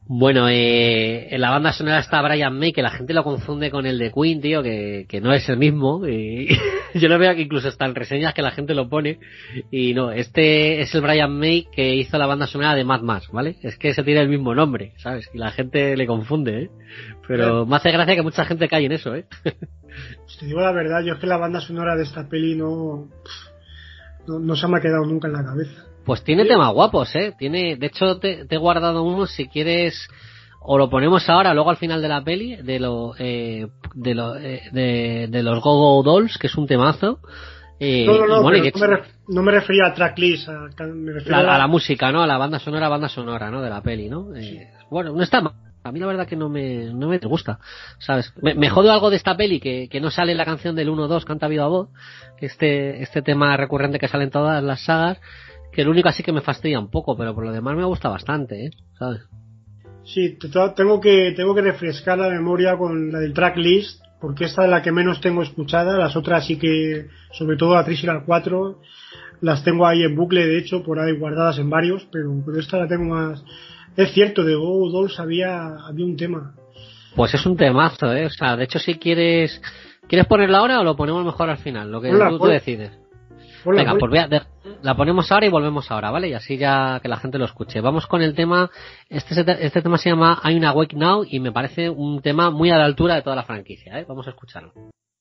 Bueno, eh, en la banda sonora está Brian May, que la gente lo confunde con el de Queen, tío, que, que no es el mismo. Y yo lo veo que incluso está en reseñas que la gente lo pone. Y no, este es el Brian May que hizo la banda sonora de Mad Max, ¿vale? Es que se tiene el mismo nombre, ¿sabes? Y la gente le confunde, ¿eh? Pero me hace gracia que mucha gente cae en eso, ¿eh? Pues te digo la verdad, yo es que la banda sonora de esta peli no, no, no se me ha quedado nunca en la cabeza. Pues tiene temas guapos, ¿eh? Tiene, de hecho, te, te he guardado uno, si quieres, o lo ponemos ahora, luego al final de la peli, de lo, eh, de, lo eh, de, de los Go-Go Dolls, que es un temazo. Eh, no, no, no, bueno, pero no, me ref, no me refería a tracklist, a, me refería a, a, la... a la música, ¿no? A la banda sonora, banda sonora, ¿no? De la peli, ¿no? Eh, sí. Bueno, no está mal. A mí la verdad que no me, no me gusta, ¿sabes? Me, me jode algo de esta peli que, que no sale en la canción del uno dos, Canta Viva Voz, este, este tema recurrente que sale en todas las sagas, que lo único así que me fastidia un poco, pero por lo demás me gusta bastante, ¿eh? ¿Sabes? Sí, tengo que tengo que refrescar la memoria con la del tracklist, porque esta es la que menos tengo escuchada. Las otras sí que, sobre todo la tres y la cuatro, las tengo ahí en bucle, de hecho, por ahí guardadas en varios, pero, pero esta la tengo más. Es cierto, de Go Dolls había, había un tema. Pues es un temazo, ¿eh? O sea, de hecho, si quieres ¿quieres ponerla ahora o lo ponemos mejor al final? Lo que Hola, tú, tú decides. Hola, Venga, pues voy a, de, la ponemos ahora y volvemos ahora, ¿vale? Y así ya que la gente lo escuche. Vamos con el tema, este, este tema se llama I'm Awake Now y me parece un tema muy a la altura de toda la franquicia, ¿eh? Vamos a escucharlo.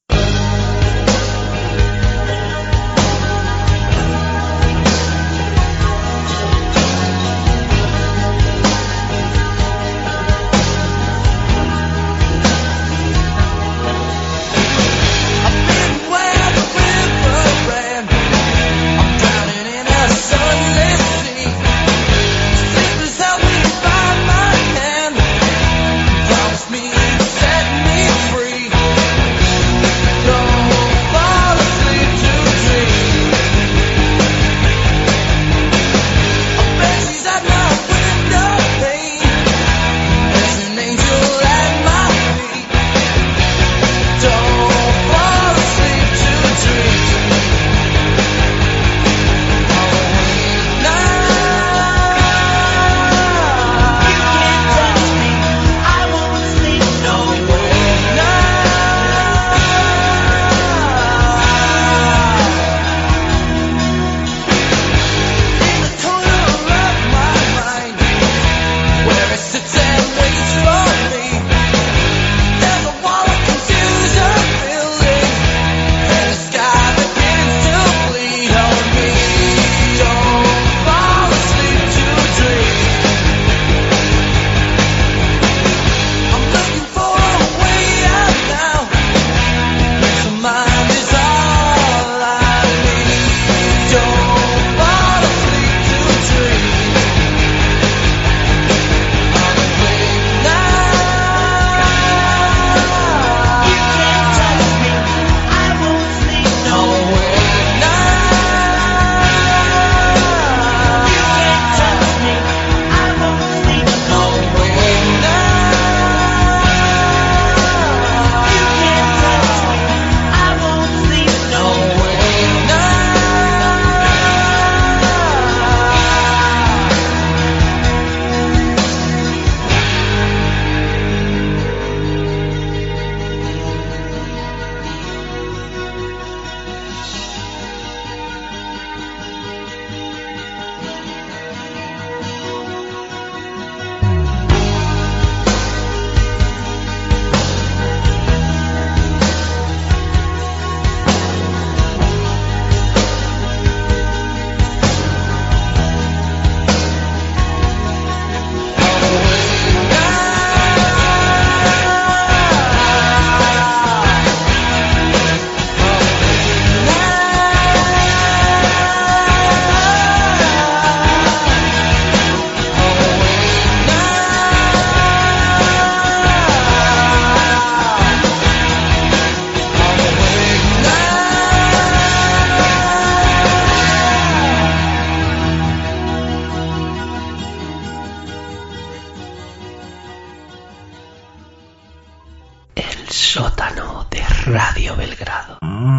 sótano de Radio Belgrado.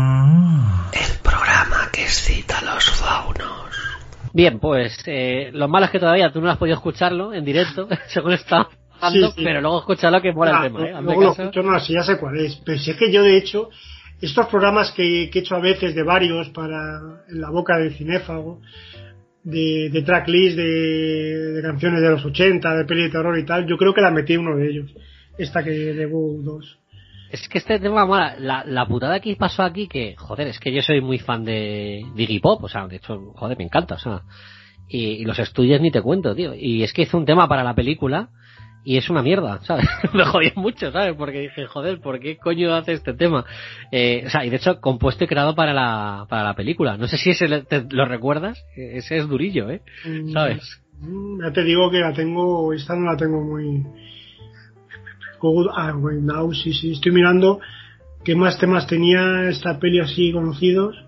El programa que excita a los faunos. Bien, pues eh, lo malo es que todavía tú no has podido escucharlo en directo, según está. sí, sí. pero luego escúchalo que mola ah, el tema, ¿eh? Luego lo escucho, no, sí, ya sé cuál es. Pero si es que yo, de hecho, estos programas que, que he hecho a veces de varios para En la boca del cinéfago, de, de tracklist, de, de canciones de los ochenta, de peli de terror y tal, yo creo que la metí en uno de ellos. Esta que de Go dos. Es que este tema mola. La, la putada que pasó aquí, que, joder, es que yo soy muy fan de, de Iggy Pop, o sea, de hecho, joder, me encanta, o sea, y, y los estudios ni te cuento, tío. Y es que hizo un tema para la película y es una mierda, ¿sabes? Me jodió mucho, ¿sabes? Porque dije, joder, ¿por qué coño hace este tema? Eh, o sea, y de hecho, compuesto y creado para la, para la película. No sé si ese te, lo recuerdas, ese es durillo, ¿eh? ¿Sabes? Mm, ya te digo que la tengo, esta no la tengo muy... Ah, Right Now, sí, sí, estoy mirando qué más temas tenía esta peli así conocidos.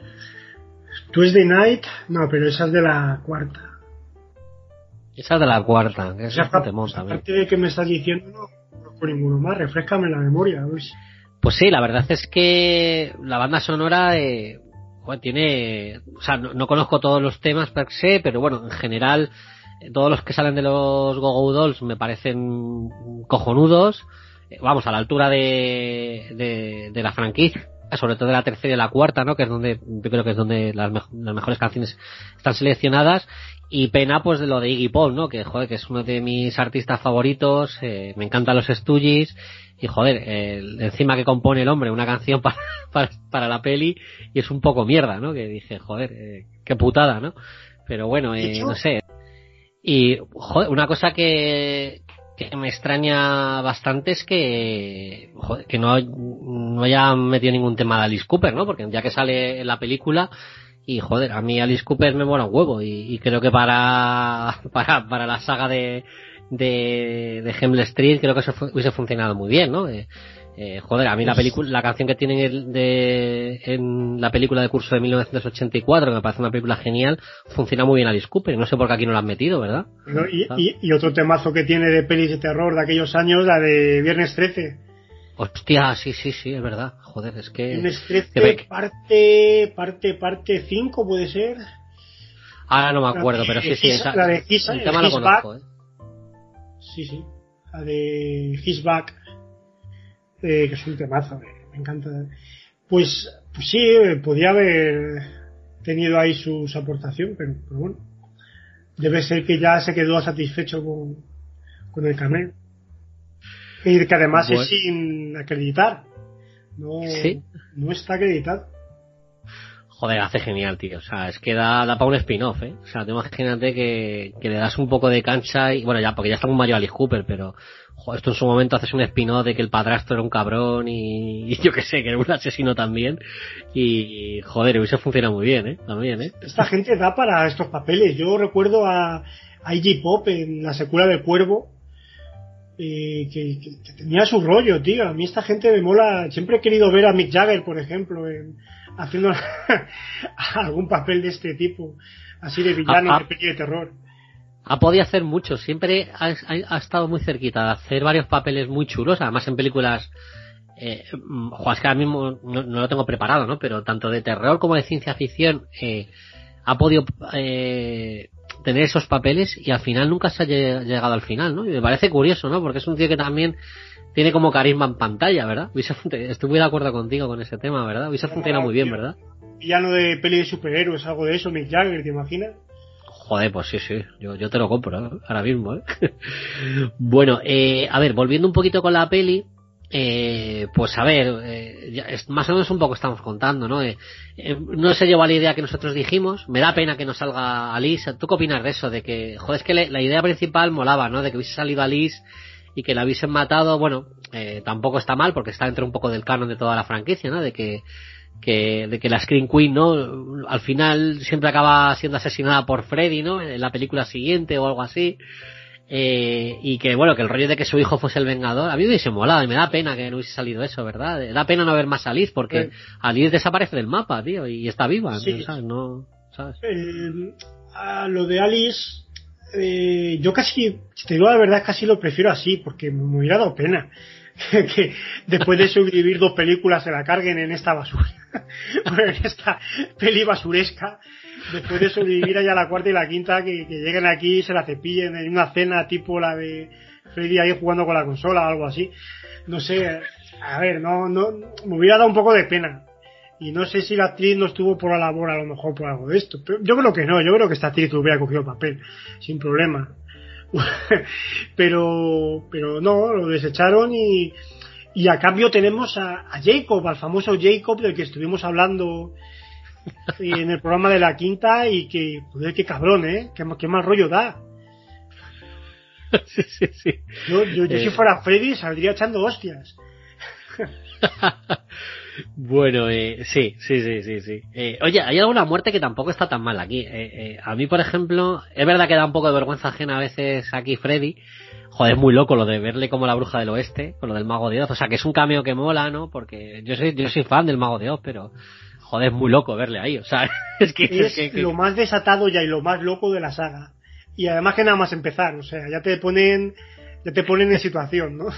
Tuesday Night, no, pero esa es de la cuarta. Esa es de la cuarta, que es o sea, un temón también. Aparte de que me estás diciendo, no conozco ninguno más, refréscame la memoria. Pues. pues sí, la verdad es que la banda sonora eh, joder, tiene, o sea, no, no conozco todos los temas per se, pero bueno, en general todos los que salen de los Go-Go Dolls me parecen cojonudos, vamos, a la altura de, de, de la franquicia, sobre todo de la tercera y la cuarta, ¿no? Que es donde, yo creo que es donde las, me- las mejores canciones están seleccionadas. Y pena, pues, de lo de Iggy Pop, ¿no? Que, joder, que es uno de mis artistas favoritos, eh, me encantan los Stooges, y joder, eh, encima que compone el hombre una canción para, para, para la peli, y es un poco mierda, ¿no? Que dije, joder, eh, qué putada, ¿no? Pero bueno, eh, no sé. Y, joder, una cosa que, que me extraña bastante es que, joder, que no, no haya metido ningún tema de Alice Cooper, ¿no? Porque ya que sale en la película, y joder, a mí Alice Cooper me mola un huevo, y, y creo que para, para, para la saga de, de, de Hemel Street creo que eso fu- hubiese funcionado muy bien, ¿no? Eh, eh, joder, a mí la película, la canción que tienen el de, en la película de curso de mil novecientos ochenta y cuatro, que me parece una película genial, funciona muy bien Alice Cooper, no sé por qué aquí no la han metido, ¿verdad? Bueno, y, y, y otro temazo que tiene de pelis de terror de aquellos años, la de Viernes trece. Hostia, sí, sí, sí, es verdad, joder, es que... Viernes trece, que me- parte, parte, parte cinco puede ser. Ahora no me acuerdo, pero sí, sí, His- esa- la de His- el tema lo His conozco, Back. ¿eh? Sí, sí, la de His Back, eh, que es un temazo, eh, me encanta. Pues, pues sí, eh, podía haber tenido ahí su, su aportación, pero, pero bueno, debe ser que ya se quedó satisfecho con, con el cameo. Y que además Bueno. es sin acreditar, no, Sí. no está acreditado. Joder, hace genial, tío. O sea, es que da, da para un spin-off, ¿eh? O sea, tú imagínate que, que le das un poco de cancha y, bueno, ya, porque ya está muy mayor Alice Cooper, pero, joder, esto en su momento haces un spin-off de que el padrastro era un cabrón y, y yo qué sé, que era un asesino también. Y, joder, hubiese funcionado muy bien, ¿eh? También, ¿eh? Esta gente da para estos papeles. Yo recuerdo a, a Iggy Pop en la secuela de Cuervo, eh, que, que- que tenía su rollo, tío. A mí esta gente me mola. Siempre he querido ver a Mick Jagger, por ejemplo, en, haciendo algún papel de este tipo, así de villano, Ah, ah. de peli de terror. Ha podido hacer mucho, siempre ha, ha- ha estado muy cerquita de hacer varios papeles muy chulos, además en películas, eh, mm, jo, es que ahora mismo no, no lo tengo preparado, ¿no? Pero tanto de terror como de ciencia ficción, eh, ha podido eh, tener esos papeles y al final nunca se ha lle- llegado al final, ¿no? Y me parece curioso, ¿no? Porque es un tío que también tiene como carisma en pantalla, ¿verdad? Hubiese fun- Estoy muy de acuerdo contigo con ese tema, ¿verdad? Hubiese funcionado muy bien, ¿verdad? Villano de peli de superhéroes, algo de eso, Mick Jagger, ¿te imaginas? Joder, pues sí, sí, yo, yo te lo compro, ¿eh? Ahora mismo, ¿eh? Bueno, eh, a ver, volviendo un poquito con la peli, eh, pues a ver, eh, ya es, más o menos un poco estamos contando, ¿no? Eh, eh, no se llevó a la idea que nosotros dijimos, me da pena que no salga Alice. ¿Tú qué opinas de eso? De que, joder, es que le- la idea principal molaba, ¿no? De que hubiese salido Alice y que la hubiesen matado, bueno, eh, tampoco está mal porque está dentro un poco del canon de toda la franquicia, ¿no? De que que de que la Scream Queen, ¿no? Al final siempre acaba siendo asesinada por Freddy, ¿no? En la película siguiente o algo así. Eh, y que, bueno, que el rollo de que su hijo fuese el vengador, a mí me hubiese molado y me da pena que no hubiese salido eso, ¿verdad? Da pena no ver más a Alice porque Sí. Alice desaparece del mapa, tío, y está viva, Sí. ¿no? ¿Sabes? No, ¿sabes? Eh, a lo de Alice, eh, yo casi, si te digo la verdad, casi lo prefiero así, porque me hubiera dado pena que después de sobrevivir dos películas se la carguen en esta basura, en esta peli basuresca, después de sobrevivir allá la cuarta y la quinta, que, que lleguen aquí y se la cepillen en una cena tipo la de Freddy ahí jugando con la consola o algo así. No sé, a ver, no, no, me hubiera dado un poco de pena. Y no sé si la actriz no estuvo por la labor a lo mejor por algo de esto. Pero yo creo que no, yo creo que esta actriz hubiera cogido el papel, sin problema. pero, pero no, lo desecharon y, y a cambio tenemos a, a Jacob, al famoso Jacob del que estuvimos hablando en el programa de la quinta y que, joder, qué cabrón, ¿eh? Qué, qué mal rollo da. Sí, sí, sí. Yo, yo, yo eh... si fuera Freddy saldría echando hostias. Bueno, eh, sí, sí, sí, sí, sí. Eh, oye, hay alguna muerte que tampoco está tan mal aquí. Eh, eh, a mí, por ejemplo, es verdad que da un poco de vergüenza ajena a veces aquí Freddy. Joder, es muy loco lo de verle como la bruja del oeste, con lo del Mago de Oz. O sea, que es un cameo que mola, ¿no? Porque yo soy, yo soy fan del Mago de Oz, pero joder, es muy loco verle ahí. O sea, es que es, es que, que... lo más desatado ya y lo más loco de la saga. Y además que nada más empezar, o sea, ya te ponen, ya te ponen en situación, ¿no?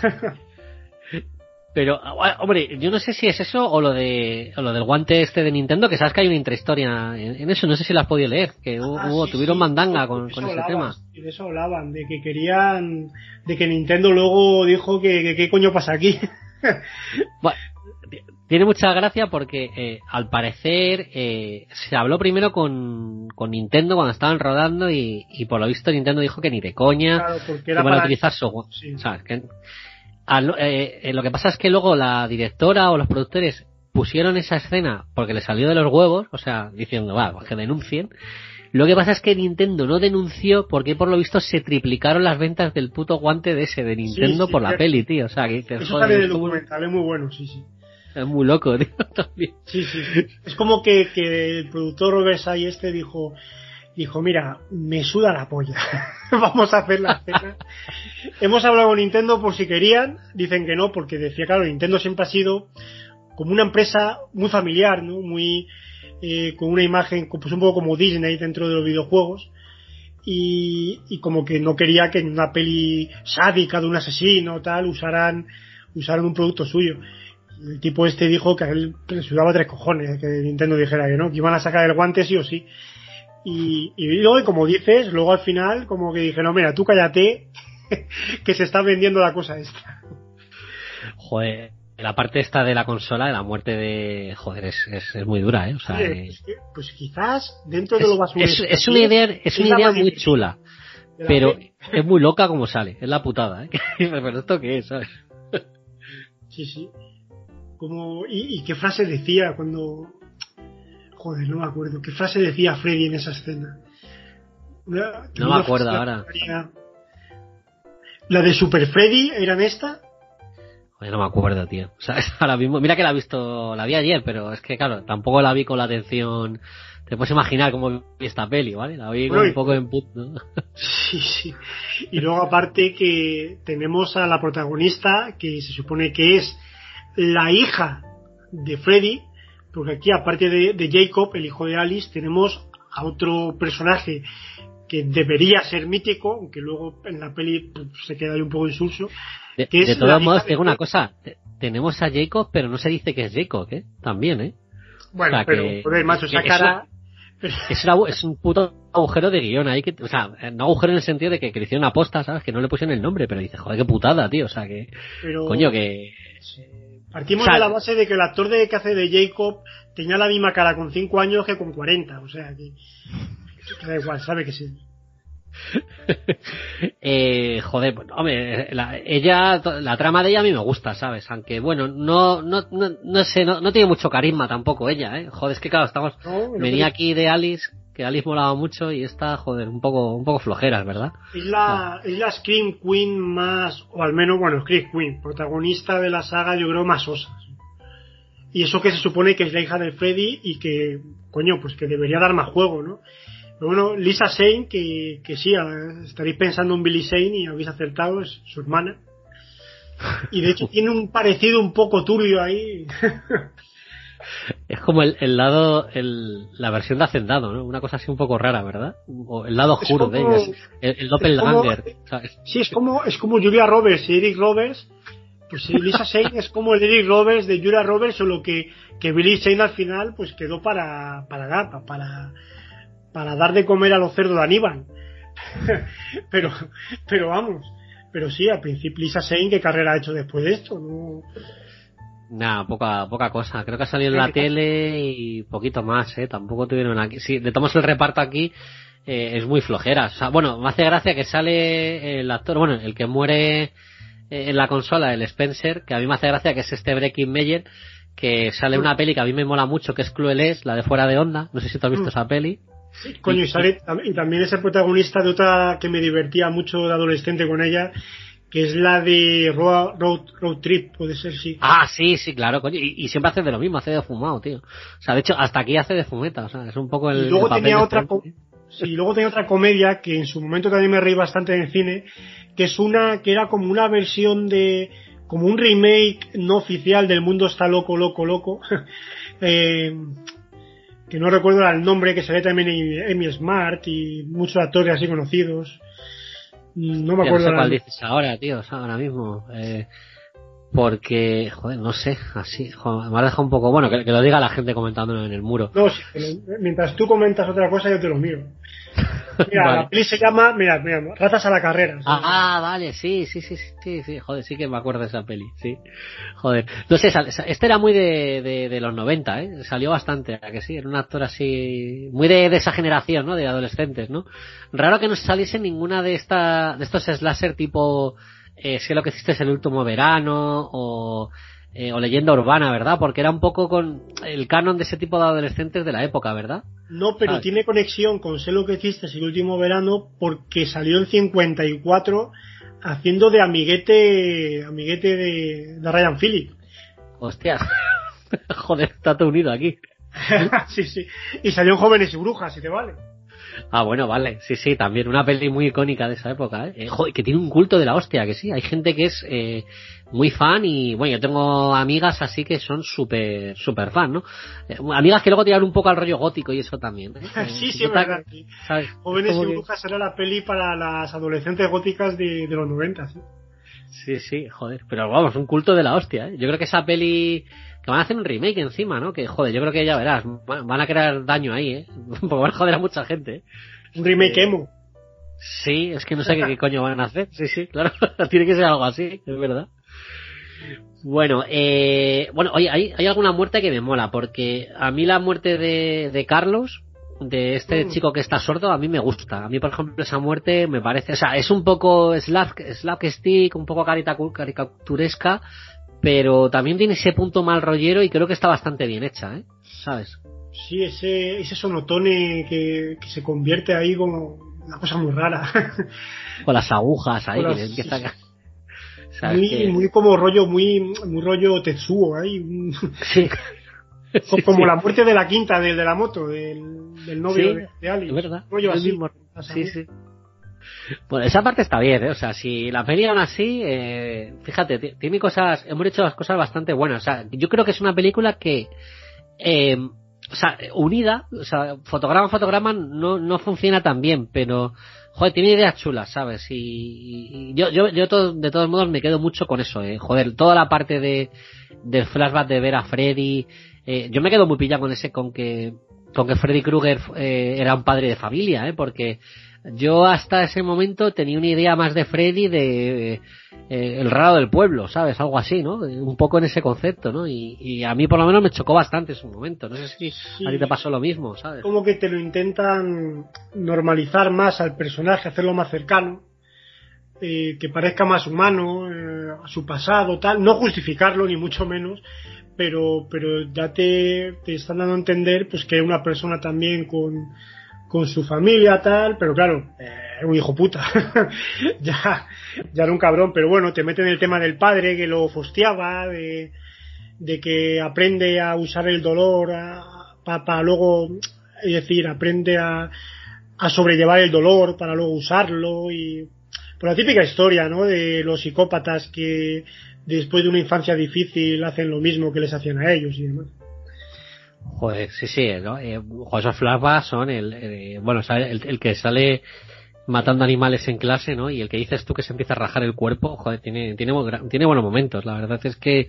Pero, hombre, yo no sé si es eso o lo de o lo del guante este de Nintendo, que sabes que hay una intrahistoria en, en eso, no sé si la has podido leer, que ah, hubo, sí, tuvieron sí, mandanga eso, con, eso con ese hablaban, tema. De eso hablaban, de que querían, de que Nintendo luego dijo que, que qué coño pasa aquí. Bueno, tiene mucha gracia porque eh, al parecer eh, se habló primero con, con Nintendo cuando estaban rodando y, y por lo visto Nintendo dijo que ni de coña claro, porque que era iban a para... utilizar software, sí. ¿sabes? Que, al, eh, eh, lo que pasa es que luego la directora o los productores pusieron esa escena porque le salió de los huevos, o sea, diciendo, va, que denuncien. Lo que pasa es que Nintendo no denunció porque por lo visto se triplicaron las ventas del puto guante de ese de Nintendo sí, sí, por la pero... peli, tío. O sea, que dices, eso joder, sale del es como... documental, es muy bueno, sí, sí. Es muy loco, tío, también. Sí, sí. Es como que, que el productor Robert Say este dijo, dijo, mira, me suda la polla. Vamos a hacer la escena. Hemos hablado con Nintendo por si querían, dicen que no, porque decía, claro, Nintendo siempre ha sido como una empresa muy familiar, ¿no? Muy, eh, con una imagen, pues un poco como Disney dentro de los videojuegos. Y, y como que no quería que en una peli sádica de un asesino tal usaran, usaran un producto suyo. El tipo este dijo que a él le sudaba tres cojones que Nintendo dijera que no, que iban a sacar el guante sí o sí. Y, y luego, como dices, luego al final como que dije, no, mira, tú cállate que se está vendiendo la cosa esta. Joder, la parte esta de la consola, de la muerte de... Joder, es, es, es muy dura, ¿eh? O sea, Oye, eh... es que, pues quizás dentro de lo basurero... Es, es, es una idea, es es una idea muy difícil. chula, pero es muy loca como sale, es la putada, ¿eh? Pero ¿esto qué es, sabes? Sí, sí. Como, y, y qué frase decía cuando... Joder, no me acuerdo. ¿Qué frase decía Freddy en esa escena? Una, no me acuerdo ahora. ¿La de Super Freddy era en esta? Joder, no me acuerdo, tío. O sea, ahora mismo... Mira que la he visto... La vi ayer, pero es que, claro, tampoco la vi con la atención... Te puedes imaginar cómo vi esta peli, ¿vale? La vi bueno, un poco en put, ¿no? Sí, sí. Y luego aparte que tenemos a la protagonista, que se supone que es la hija de Freddy, porque aquí aparte de, de Jacob, el hijo de Alice, tenemos a otro personaje que debería ser mítico, aunque luego en la peli pues, se queda ahí un poco insulso. De, que es de todos modos, de... tengo una cosa. Tenemos a Jacob, pero no se dice que es Jacob, ¿eh? También, ¿eh? Bueno, o sea, pero, que, joder, macho, esa cara... Es, una, es un puto agujero de guión ahí que, o sea, un agujero en el sentido de que, que le hicieron aposta, ¿sabes? Que no le pusieron el nombre, pero dice, joder, qué putada, tío, o sea que, pero, coño, que... Partimos o sea, de la base de que el actor de que hace de Jacob tenía la misma cara con cinco años que con cuarenta, o sea que, que da igual, sabe que sí. eh, joder, bueno, hombre, la, ella, la trama de ella a mí me gusta, ¿sabes? Aunque, bueno, no, no, no, no sé, no, no tiene mucho carisma tampoco ella, ¿eh? Joder, es que claro, estamos, no, no venía creo... aquí de Alice, que Alice molaba mucho y esta, joder, un poco, un poco flojeras, ¿verdad? Es la, es la Scream Queen más, o al menos, bueno, Scream Queen, protagonista de la saga, yo creo, más osa. Y eso que se supone que es la hija de Freddy y que, coño, pues que debería dar más juego, ¿no? Pero bueno, Lisa Shane, que, que sí, estaréis pensando en Billy Shane y habéis acertado, es su hermana. Y de hecho tiene un parecido un poco turbio ahí. Es como el, el lado, el, la versión de Hacendado, ¿no? Una cosa así un poco rara, ¿verdad? O el lado oscuro de ella, el, el doppelganger, ¿sabes? Sí, es como, es como Julia Roberts y Eric Roberts. Pues Lisa Shane es como el Eric Roberts de Julia Roberts, solo que, que Billy Shane al final pues quedó para, para dar, para, para dar de comer a los cerdos de Aníbal. pero, pero vamos, pero sí, al principio Lisa Shane, ¿qué carrera ha hecho después de esto? No... Nada, poca poca cosa. Creo que ha salido en la tele y poquito más, ¿eh? Tampoco tuvieron aquí. Sí, de tomos el reparto aquí eh, es muy flojera. O sea, bueno, me hace gracia que sale el actor, bueno, el que muere eh, en la consola, el Spencer, que a mí me hace gracia que es este Breckin Meyer, que sale una peli que a mí me mola mucho, que es Crueles, la de Fuera de Onda. No sé si tú has visto esa peli. Sí, coño, y, sale, y también es el protagonista de otra que me divertía mucho de adolescente con ella, que es la de Road, Road, Road Trip, puede ser, sí. Ah, sí, sí, claro, coño, y, y siempre hace de lo mismo, hace de fumado, tío. O sea, de hecho, hasta aquí hace de fumeta, o sea, es un poco el, y luego el papel tenía de otra este... co- sí, luego tenía otra comedia que en su momento también me reí bastante en el cine, que es una que era como una versión de, como un remake no oficial del Mundo está loco, loco, loco, eh, que no recuerdo el nombre, que salía también en Amy Smart y muchos actores así conocidos. No me acuerdo. No sé cuál la... dices ahora, tío, o sea, ahora mismo. Eh, porque, joder, no sé, así, joder, me ha dejado un poco, bueno, que, que lo diga la gente comentándolo en el muro. No, sí, pero mientras tú comentas otra cosa yo te lo miro. Mira, vale. La peli se llama, mira, mira, Ratas a la carrera. ¿Sabes? Ah, vale, sí, sí, sí, sí, sí, joder, sí que me acuerdo de esa peli, sí. Joder, no sé, este era muy de, de, de los noventa, ¿eh? Salió bastante, ¿a que sí? Era un actor así, muy de, de esa generación, ¿no? De adolescentes, ¿no? Raro que no saliese ninguna de esta, de estos slasher tipo, eh, sé lo que hiciste el último verano, o, eh, o Leyenda Urbana, ¿verdad? Porque era un poco con el canon de ese tipo de adolescentes de la época, ¿verdad? No, pero ah, tiene conexión con Sé lo que hiciste el último verano porque salió en cincuenta y cuatro haciendo de amiguete amiguete de, de Ryan Phillippe. Hostia, joder, está todo unido aquí. Sí, sí, y salió en Jóvenes y Brujas, si te vale. Ah, bueno, vale, sí, sí, también una peli muy icónica de esa época, ¿eh? eh joder, que tiene un culto de la hostia, que sí, hay gente que es eh, muy fan y, bueno, yo tengo amigas así que son súper, súper fan, ¿no? Eh, amigas que luego tiran un poco al rollo gótico y eso también, ¿eh? Sí, sí, es verdad. Sí. Jóvenes y Brujas que... era la peli para las adolescentes góticas de, de los noventa, ¿sí? Sí, sí, joder, pero vamos, un culto de la hostia, ¿eh? Yo creo que esa peli... que van a hacer un remake encima, ¿no? Que, joder, yo creo que ya verás, van a crear daño ahí, ¿eh? Porque van a joder a mucha gente, ¿eh? Un remake eh, emo. Sí, es que no sé qué, qué coño van a hacer. Sí, sí, claro, tiene que ser algo así, es verdad. Bueno, eh, bueno, oye, hay, hay alguna muerte que me mola, porque a mí la muerte de, de Carlos, de este mm. chico que está sordo, a mí me gusta. A mí, por ejemplo, esa muerte me parece, o sea, es un poco slap, slapstick, un poco caricaturesca, pero también tiene ese punto mal rollero y creo que está bastante bien hecha, ¿eh? ¿Sabes? Sí, ese, ese sonotone que, que se convierte ahí como una cosa muy rara. Con las agujas ahí, las... que le empieza a... Muy, que... muy como rollo, muy, muy rollo Tetsuo ahí. Sí. Como, como sí. La muerte de la quinta, del de la moto, del, del novio sí, de, de Ali. Es verdad. Rollo así. Mismo. Sí, sí. Bueno, esa parte está bien, ¿eh? O sea, si la peli aún así, eh, fíjate, t- tiene cosas, hemos hecho las cosas bastante buenas. O sea, yo creo que es una película que, eh, o sea, unida, o sea, fotograma a fotograma no, no funciona tan bien, pero, joder, tiene ideas chulas, ¿sabes? Y, y, y yo, yo, yo todo, de todos modos me quedo mucho con eso, eh. Joder, toda la parte de, del flashback de ver a Freddy, eh, yo me quedo muy pillado con ese, con que, con que Freddy Krueger eh, era un padre de familia, eh, porque yo hasta ese momento tenía una idea más de Freddy de eh, el raro del pueblo, ¿sabes? Algo así, ¿no? Un poco en ese concepto, ¿no? Y, y a mí por lo menos me chocó bastante en su momento. No sé si sí. A ti te pasó lo mismo, ¿sabes? Como que te lo intentan normalizar más al personaje, hacerlo más cercano, eh, que parezca más humano, eh, a su pasado, tal. No justificarlo, ni mucho menos, pero pero ya te, te están dando a entender pues que es una persona también con... con su familia, tal, pero claro, eh, un hijo puta. ya, ya era un cabrón, pero bueno, te meten el tema del padre que lo fosteaba, de, de que aprende a usar el dolor para pa luego, es decir, aprende a, a sobrellevar el dolor para luego usarlo, y por la típica historia, ¿no? De los psicópatas que después de una infancia difícil hacen lo mismo que les hacían a ellos y demás. Joder, sí, sí, ¿no? Eh, joder, esos flashbacks son el, el bueno, el, el que sale matando animales en clase, ¿no? Y el que dices tú que se empieza a rajar el cuerpo, joder, tiene, tiene, tiene buenos momentos. La verdad es que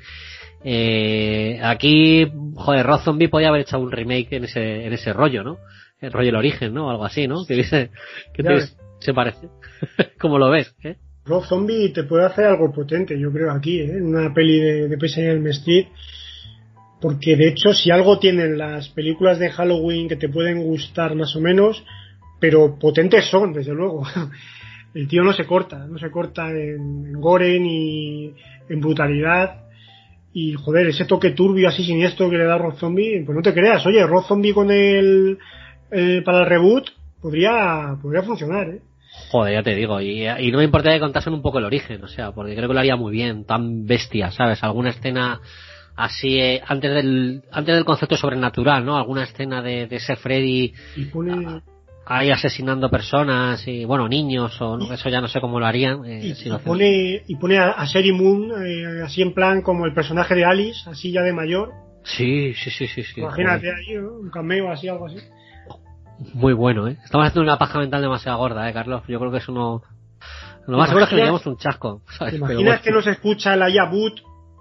eh, aquí, joder, Rob Zombie podía haber hecho un remake en ese, en ese rollo, ¿no? El rollo El Origen, ¿no? Algo así, ¿no? Que dice, que te, se parece. ¿Cómo lo ves, eh? Rob Zombie te puede hacer algo potente, yo creo, aquí, ¿eh? En una peli de, de Pesa en Elm Street. Porque de hecho, si algo tienen las películas de Halloween que te pueden gustar más o menos, pero potentes son, desde luego. El tío no se corta, no se corta en, en gore ni en brutalidad. Y joder, ese toque turbio así siniestro que le da Rob Zombie, pues no te creas, oye, Rob Zombie con el eh, para el reboot podría podría funcionar, ¿eh? Joder, ya te digo, y, y no me importaría que contasen un poco el origen, o sea, porque creo que lo haría muy bien, tan bestia, ¿sabes? Alguna escena así, eh, antes del antes del concepto sobrenatural, ¿no? Alguna escena de, de ese Freddy Y pone... ahí asesinando personas y, bueno, niños, o no, eso ya no sé cómo lo harían. Eh, y, si lo y pone, y pone a, a Sherry Moon eh, así en plan como el personaje de Alice, así ya de mayor. Sí, sí, sí, sí. sí Imagínate joder. ahí, ¿no? Un cameo así, algo así. Muy bueno, ¿eh? Estamos haciendo una paja mental demasiado gorda, ¿eh, Carlos? Yo creo que eso no... Lo más seguro es que nos llevamos un chasco, ¿sabes? ¿Te Pero imaginas bueno. que nos escucha la I A Boot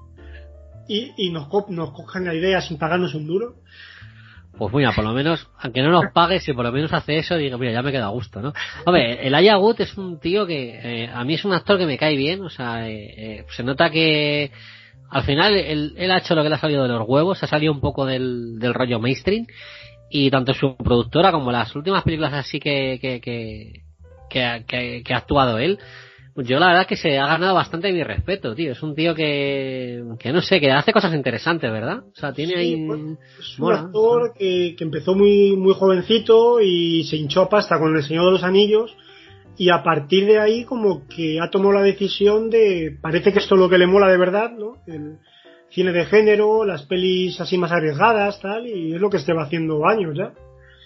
y, y nos, co- nos cojan la idea sin pagarnos un duro? Pues mira, por lo menos, aunque no nos pague, si por lo menos hace eso, digo, mira, ya me queda a gusto, ¿no? Hombre, el Elijah Wood es un tío que, eh, a mí es un actor que me cae bien, o sea, eh, eh, se nota que al final él, él ha hecho lo que le ha salido de los huevos, ha salido un poco del, del rollo mainstream, y tanto su productora como las últimas películas así que, que, que, que, ha- que, que ha actuado él, yo la verdad es que se ha ganado bastante mi respeto, tío. Es un tío que, que no sé, que hace cosas interesantes, ¿verdad? O sea, tiene Sí, ahí... pues, es un mola. actor que, que empezó muy muy jovencito y se hinchó a pasta con El Señor de los Anillos, y a partir de ahí como que ha tomado la decisión de, parece que esto es lo que le mola de verdad, ¿no? El cine de género, las pelis así más arriesgadas, tal, y es lo que lleva haciendo años ya.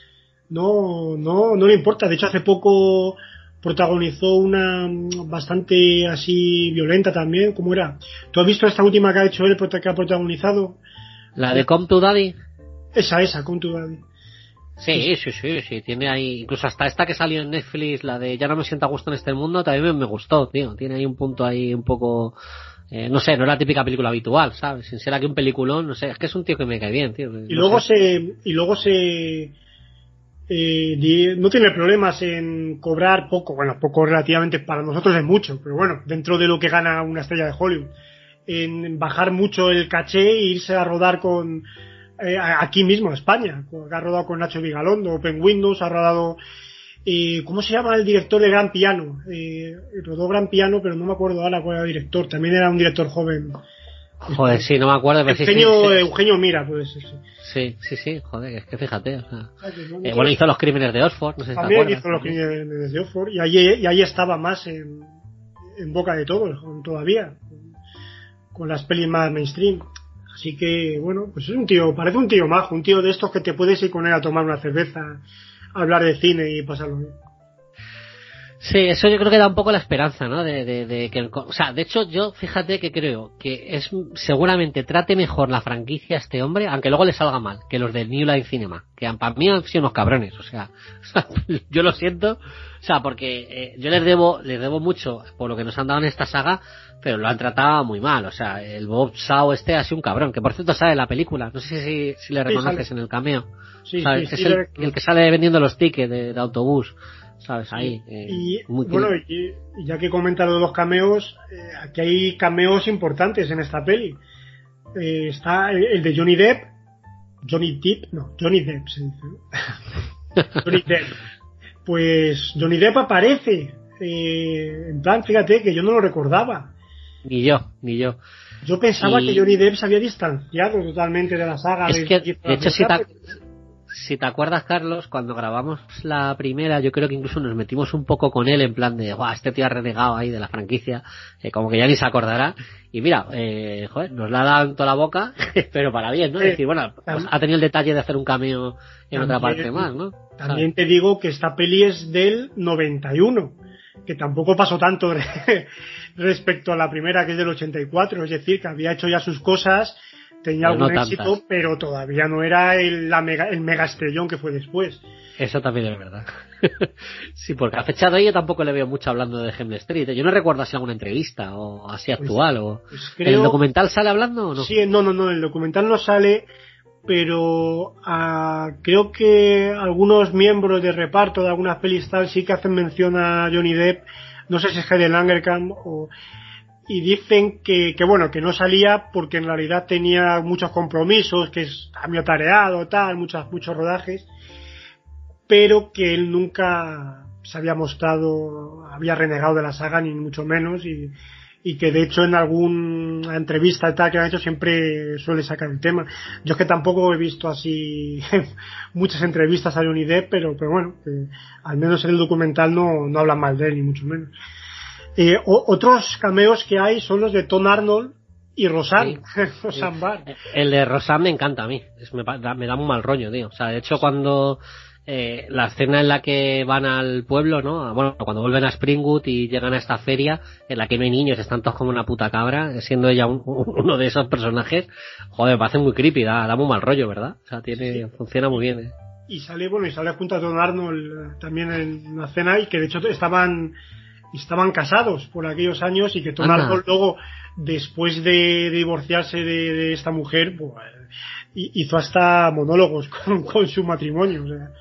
No, no, no le importa. De hecho, hace poco protagonizó una mm, bastante así violenta también. ¿Cómo era? ¿Tú has visto esta última que ha hecho él, prota- que ha protagonizado? La de Come to Daddy. Esa, esa, con tu Daddy. Sí, sí, sí, sí, tiene ahí, incluso hasta esta que salió en Netflix, la de Ya no me siento a gusto en este mundo, también me, me gustó, tío, tiene ahí un punto ahí un poco, eh, no sé, no es la típica película habitual, ¿sabes? Sin ser aquí un peliculón, no sé, es que es un tío que me cae bien, tío. Y no luego sé. se, y luego se, eh, di- no tiene problemas en cobrar poco, bueno, poco relativamente para nosotros es mucho, pero bueno, dentro de lo que gana una estrella de Hollywood, en bajar mucho el caché e irse a rodar con, eh, aquí mismo, en España, ha rodado con Nacho Vigalondo, Open Windows, ha rodado, eh, ¿cómo se llama el director de Gran Piano? Eh, rodó Gran Piano, pero no me acuerdo ahora cuál era el director, también era un director joven. Joder, sí, no me acuerdo, pero sí, sí, Eugenio, sí, Eugenio Mira, puede ser, sí. sí, sí, sí, joder, es que fíjate, o sea, O sea, que no- eh, bueno, hizo Los Crímenes de Oxford, no sé si te También acuerdas. hizo los crímenes de Oxford, y ahí, y ahí estaba más en, en boca de todos todavía, con las pelis más mainstream. Así que, bueno, pues es un tío, parece un tío majo, un tío de estos que te puedes ir con él a tomar una cerveza, a hablar de cine y pasarlo bien. Sí, eso yo creo que da un poco la esperanza, ¿no? De, de, de que, el co- o sea, de hecho yo, fíjate que creo que es seguramente trate mejor la franquicia a este hombre, aunque luego le salga mal, que los del New Line Cinema, que han- para mí han sido unos cabrones, o sea, yo lo siento, o sea, porque eh, yo les debo, les debo mucho por lo que nos han dado en esta saga, pero lo han tratado muy mal, o sea, el Bob Shaw este ha sido un cabrón, que por cierto sale en la película, no sé si, si le Sí, reconoces sale. en el cameo, Sí, ¿sabes? sí, Es sí, el, le- el que sale vendiendo los tickets de, de autobús, ¿sabes? Ahí, eh, Y muy bueno, y, y ya que comentas lo de los cameos, eh, aquí hay cameos importantes en esta peli. Eh, está el, el de Johnny Depp, Johnny Depp, no, Johnny Depp se dice, ¿no? Johnny Depp. Pues Johnny Depp aparece, eh, en plan, fíjate que yo no lo recordaba. Ni yo, ni yo. Yo pensaba Y- que Johnny Depp se había distanciado totalmente de la saga. Es que, de, de hecho, si te, si te acuerdas, Carlos, cuando grabamos la primera, yo creo que incluso nos metimos un poco con él en plan de, guau, este tío ha renegado ahí de la franquicia, eh, como que ya ni se acordará. Y mira, eh, joder, nos la ha dado en toda la boca, pero para bien, ¿no? Es Sí. decir, bueno, pues ha tenido el detalle de hacer un cameo en otra parte más, ¿no? También te digo que esta peli es del noventa y uno, que tampoco pasó tanto respecto a la primera, que es del ochenta y cuatro, es decir, que había hecho ya sus cosas, tenía Pero algún no éxito, tantas. pero todavía no era el, la mega, el mega estrellón que fue después. Eso también es verdad. Sí, porque a fecha de hoy yo tampoco le veo mucho hablando de Hemley Street. Yo no recuerdo si alguna entrevista o así actual o... Pues ¿En creo- el documental sale hablando o no? Sí, no, no, no, el documental no sale, pero ah, creo que algunos miembros de reparto de algunas pelis tal sí que hacen mención a Johnny Depp no sé si es Heide Langenkamp o... y dicen que, que bueno, que no salía porque en realidad tenía muchos compromisos, que es cambio tareado, tal, muchos, muchos rodajes, pero que él nunca se había mostrado, había renegado de la saga, ni mucho menos, y, y que de hecho en alguna entrevista y tal que han hecho siempre suele sacar el tema. Yo es que tampoco he visto así muchas entrevistas a Johnny Depp, pero, pero bueno, que al menos en el documental no, no hablan mal de él, ni mucho menos. Eh, o, otros cameos que hay son los de Tom Arnold y Roseanne, sí, Roseanne sí. Barr. El de Roseanne me encanta a mí, es, me, da, me da un mal rollo, tío. O sea, de hecho cuando eh, la escena en la que van al pueblo, ¿no? Bueno, cuando vuelven a Springwood y llegan a esta feria en la que no hay niños, están todos como una puta cabra, siendo ella un, uno de esos personajes, joder, me parece muy creepy, da, da muy mal rollo, ¿verdad? O sea, tiene, sí. funciona muy bien, ¿eh? Y sale, bueno, y sale junto a Tom Arnold también en una cena, y que de hecho estaban estaban casados por aquellos años, y que Tom Anda. Arnold luego, después de, de divorciarse de, de esta mujer, pues, hizo hasta monólogos con, con su matrimonio, o sea.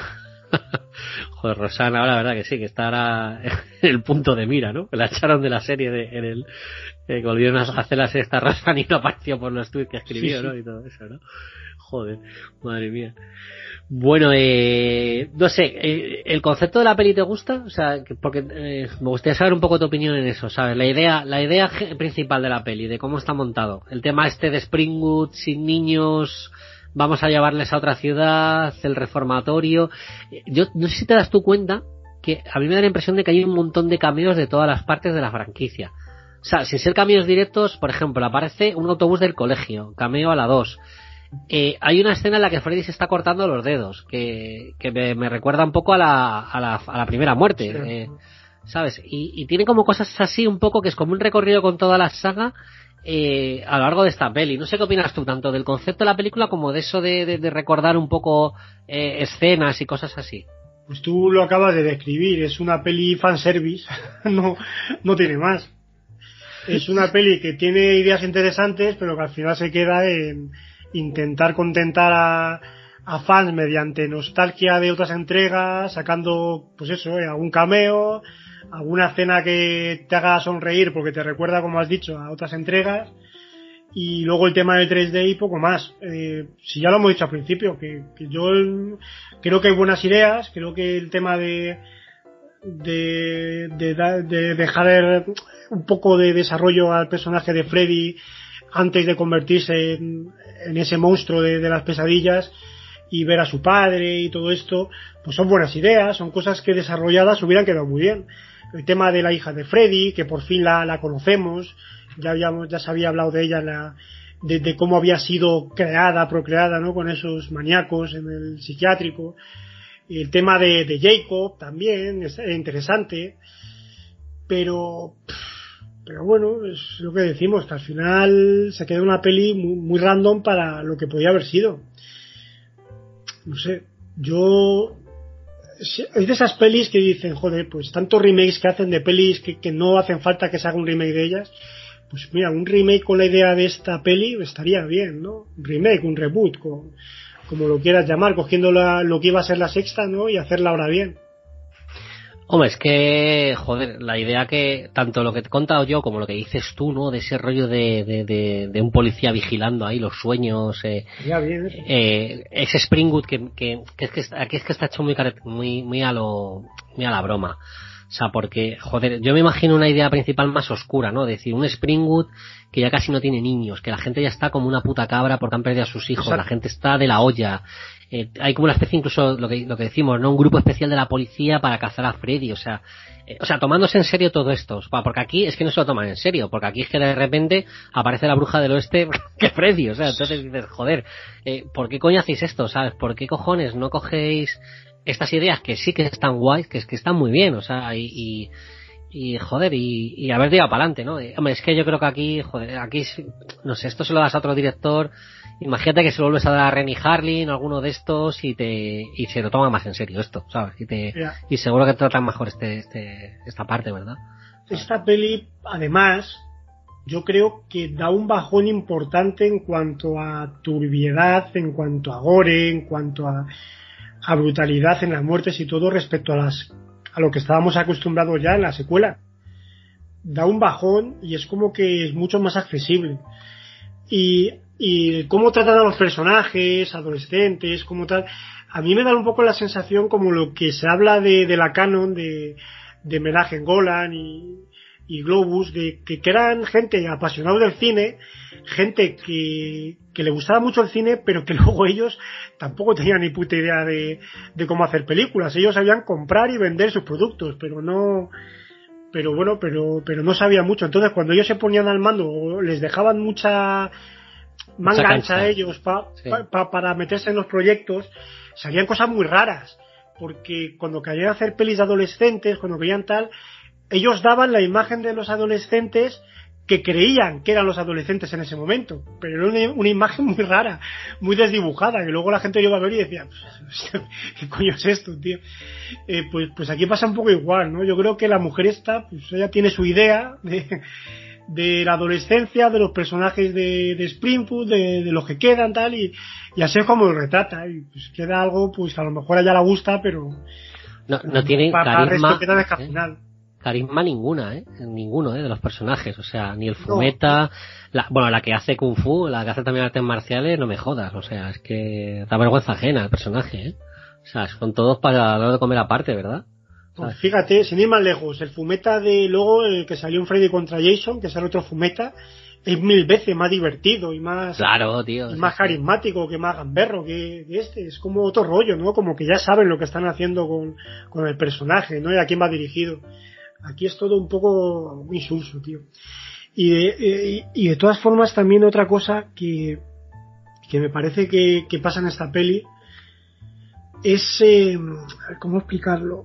Joder, Roseanne, ahora la verdad que sí, que está ahora en el punto de mira, ¿no? La echaron de la serie de, en el eh, que volvieron a hacer la serie esta Roseanne y no apareció por los tweets que escribió, sí, sí. ¿no? Y todo eso, ¿no? Joder, madre mía. Bueno, eh, no sé, eh, ¿el concepto de la peli te gusta? O sea, que, porque eh, me gustaría saber un poco tu opinión en eso, ¿sabes? La idea, la idea principal de la peli, de cómo está montado. El tema este de Springwood, sin niños, vamos a llevarles a otra ciudad, el reformatorio. Yo no sé si te das tú cuenta que a mí me da la impresión de que hay un montón de cameos de todas las partes de la franquicia. O sea, sin ser cameos directos, por ejemplo, aparece un autobús del colegio, cameo a la dos. Eh, hay una escena en la que Freddy se está cortando los dedos, que, que me, me recuerda un poco a la, a la, a la primera muerte, sí. eh, ¿sabes? Y, y tiene como cosas así un poco que es como un recorrido con toda la saga eh, a lo largo de esta peli. No sé qué opinas tú, tanto del concepto de la película como de eso de, de, de recordar un poco eh, escenas y cosas así. Pues tú lo acabas de describir, es una peli fanservice, no, no tiene más. Es una peli que tiene ideas interesantes, pero que al final se queda en intentar contentar a, a fans mediante nostalgia de otras entregas, sacando, pues eso, eh, algún cameo, alguna escena que te haga sonreír porque te recuerda, como has dicho, a otras entregas, y luego el tema del tres D y poco más. Eh, si ya lo hemos dicho al principio, que, que yo creo que hay buenas ideas, creo que el tema de de, de, de dejar un poco de desarrollo al personaje de Freddy antes de convertirse en, en ese monstruo de, de las pesadillas, y ver a su padre y todo esto, pues son buenas ideas, son cosas que desarrolladas hubieran quedado muy bien. El tema de la hija de Freddy, que por fin la, la conocemos, ya habíamos, ya se había hablado de ella, la, de, de cómo había sido creada, procreada, ¿no? Con esos maníacos en el psiquiátrico. Y el tema de, de Jacob también es interesante, pero pero bueno, es lo que decimos, que al final se queda una peli muy, muy random para lo que podía haber sido. No sé, yo es de esas pelis que dicen, joder, pues tantos remakes que hacen de pelis que, que no hacen falta que se haga un remake de ellas. Pues mira, un remake con la idea de esta peli estaría bien, ¿no? Un remake, un reboot, con, como lo quieras llamar, cogiendo la, lo que iba a ser la sexta, ¿no? Y hacerla ahora bien. Hombre, es que, joder, la idea que, tanto lo que te he contado yo como lo que dices tú, ¿no? De ese rollo de, de, de, de un policía vigilando ahí los sueños, eh, ya bien, eso. eh, ese Springwood que, que, que es que aquí es que está hecho muy, muy, muy a lo, muy a la broma. O sea, porque, joder, yo me imagino una idea principal más oscura, ¿no? Es decir, un Springwood que ya casi no tiene niños, que la gente ya está como una puta cabra porque han perdido a sus hijos, exacto. La gente está de la olla. Eh, hay como una especie, incluso lo que, lo que decimos, ¿no? Un grupo especial de la policía para cazar a Freddy, o sea, eh, o sea, tomándose en serio todo esto, porque aquí es que no se lo toman en serio, porque aquí es que de repente aparece la bruja del oeste que Freddy, o sea, entonces dices, joder, eh, ¿por qué coño hacéis esto? ¿Sabes? ¿Por qué cojones no cogéis estas ideas que sí que están guays, que es que están muy bien, o sea, y, y, y joder, y, y haber tirado para adelante, ¿no? Eh, hombre, es que yo creo que aquí, joder, aquí, no sé, esto se lo das a otro director, imagínate que se lo vuelves a dar a Renny Harlin o alguno de estos y te, y se lo toma más en serio esto, ¿sabes? Y te, yeah. y seguro que tratan mejor este, este, esta parte, ¿verdad? Esta peli, además, yo creo que da un bajón importante en cuanto a turbiedad, en cuanto a gore, en cuanto a a brutalidad en las muertes y todo respecto a las a lo que estábamos acostumbrados ya en la secuela. Da un bajón y es como que es mucho más accesible. Y, y cómo tratan a los personajes, adolescentes, como tal, a mí me da un poco la sensación como lo que se habla de, de la canon de, de Menahem Golan y, y Globus, de que, que eran gente apasionada del cine, gente que, que le gustaba mucho el cine, pero que luego ellos tampoco tenían ni puta idea de, de cómo hacer películas. Ellos sabían comprar y vender sus productos, pero no, pero bueno, pero, pero no sabían mucho. Entonces, cuando ellos se ponían al mando, les dejaban mucha manga ancha a ellos pa, sí. pa, pa, para meterse en los proyectos, salían cosas muy raras, porque cuando querían hacer pelis de adolescentes, cuando veían tal, ellos daban la imagen de los adolescentes que creían que eran los adolescentes en ese momento, pero era una, una imagen muy rara, muy desdibujada, que luego la gente iba a ver y decía, ¿qué coño es esto, tío? Eh, pues, pues aquí pasa un poco igual, ¿no? Yo creo que la mujer esta, pues ella tiene su idea de, de la adolescencia, de los personajes de, de Springfield, de, de los que quedan, tal, y, y así es como lo retrata, y pues queda algo, pues a lo mejor a ella la gusta, pero no, no tiene para, carisma, para queda de ¿eh? Final. Carisma ninguna, ¿eh? Ninguno, ¿eh? De los personajes. O sea, ni el Fumeta, no. la, bueno, la que hace Kung Fu, la que hace también artes marciales, no me jodas. O sea, es que da vergüenza ajena el personaje, ¿eh? O sea, son todos para dar de comer aparte, ¿verdad? Pues fíjate, sin ir más lejos, el Fumeta de luego, el que salió en Freddy contra Jason, que es el otro Fumeta, es mil veces más divertido y más, claro, tío, y sí, más sí. carismático, que más gamberro que, que este. Es como otro rollo, ¿no? Como que ya saben lo que están haciendo con, con el personaje, ¿no? Y a quién va dirigido. Aquí es todo un poco muy insulso, tío. Y de, y de todas formas también otra cosa que, que me parece que, que pasa en esta peli es, eh, ¿cómo explicarlo?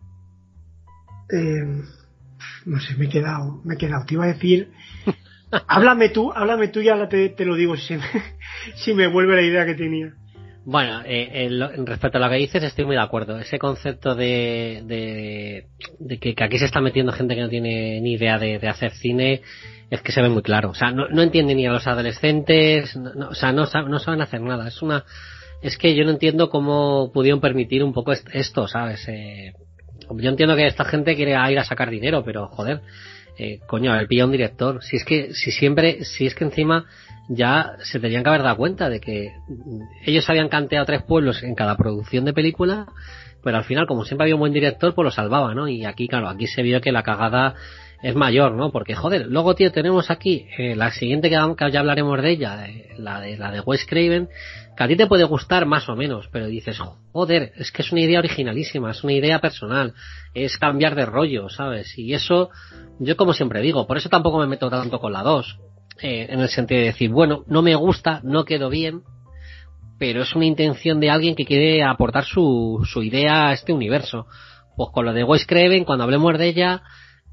Eh, no sé, me he quedado, me he quedado. Te iba a decir, háblame tú, háblame tú y ahora te, te lo digo si me, si me vuelve la idea que tenía. Bueno, eh, eh, respecto a lo que dices estoy muy de acuerdo. Ese concepto de, de, de que, que aquí se está metiendo gente que no tiene ni idea de, de hacer cine es que se ve muy claro. O sea, no, no entienden ni a los adolescentes, no, no, o sea, no, no saben hacer nada. Es una, es que yo no entiendo cómo pudieron permitir un poco esto, ¿sabes? Eh, yo entiendo que esta gente quiere ir a sacar dinero, pero joder, eh, coño, haber pillado un director. Si es que, si siempre, si es que encima ya se tenían que haber dado cuenta de que ellos habían canteado tres pueblos en cada producción de película, pero al final, como siempre había un buen director, pues lo salvaba, ¿no? Y aquí, claro, aquí se vio que la cagada es mayor, ¿no? Porque, joder, luego, tío, tenemos aquí eh, la siguiente que, que ya hablaremos de ella, eh, la de la de Wes Craven, que a ti te puede gustar más o menos, pero dices, joder, es que es una idea originalísima, es una idea personal, es cambiar de rollo, ¿sabes? Y eso, yo como siempre digo, por eso tampoco me meto tanto con la dos, eh, en el sentido de decir, bueno, no me gusta, no quedó bien, pero es una intención de alguien que quiere aportar su, su idea a este universo. Pues con lo de Wes Craven, cuando hablemos de ella,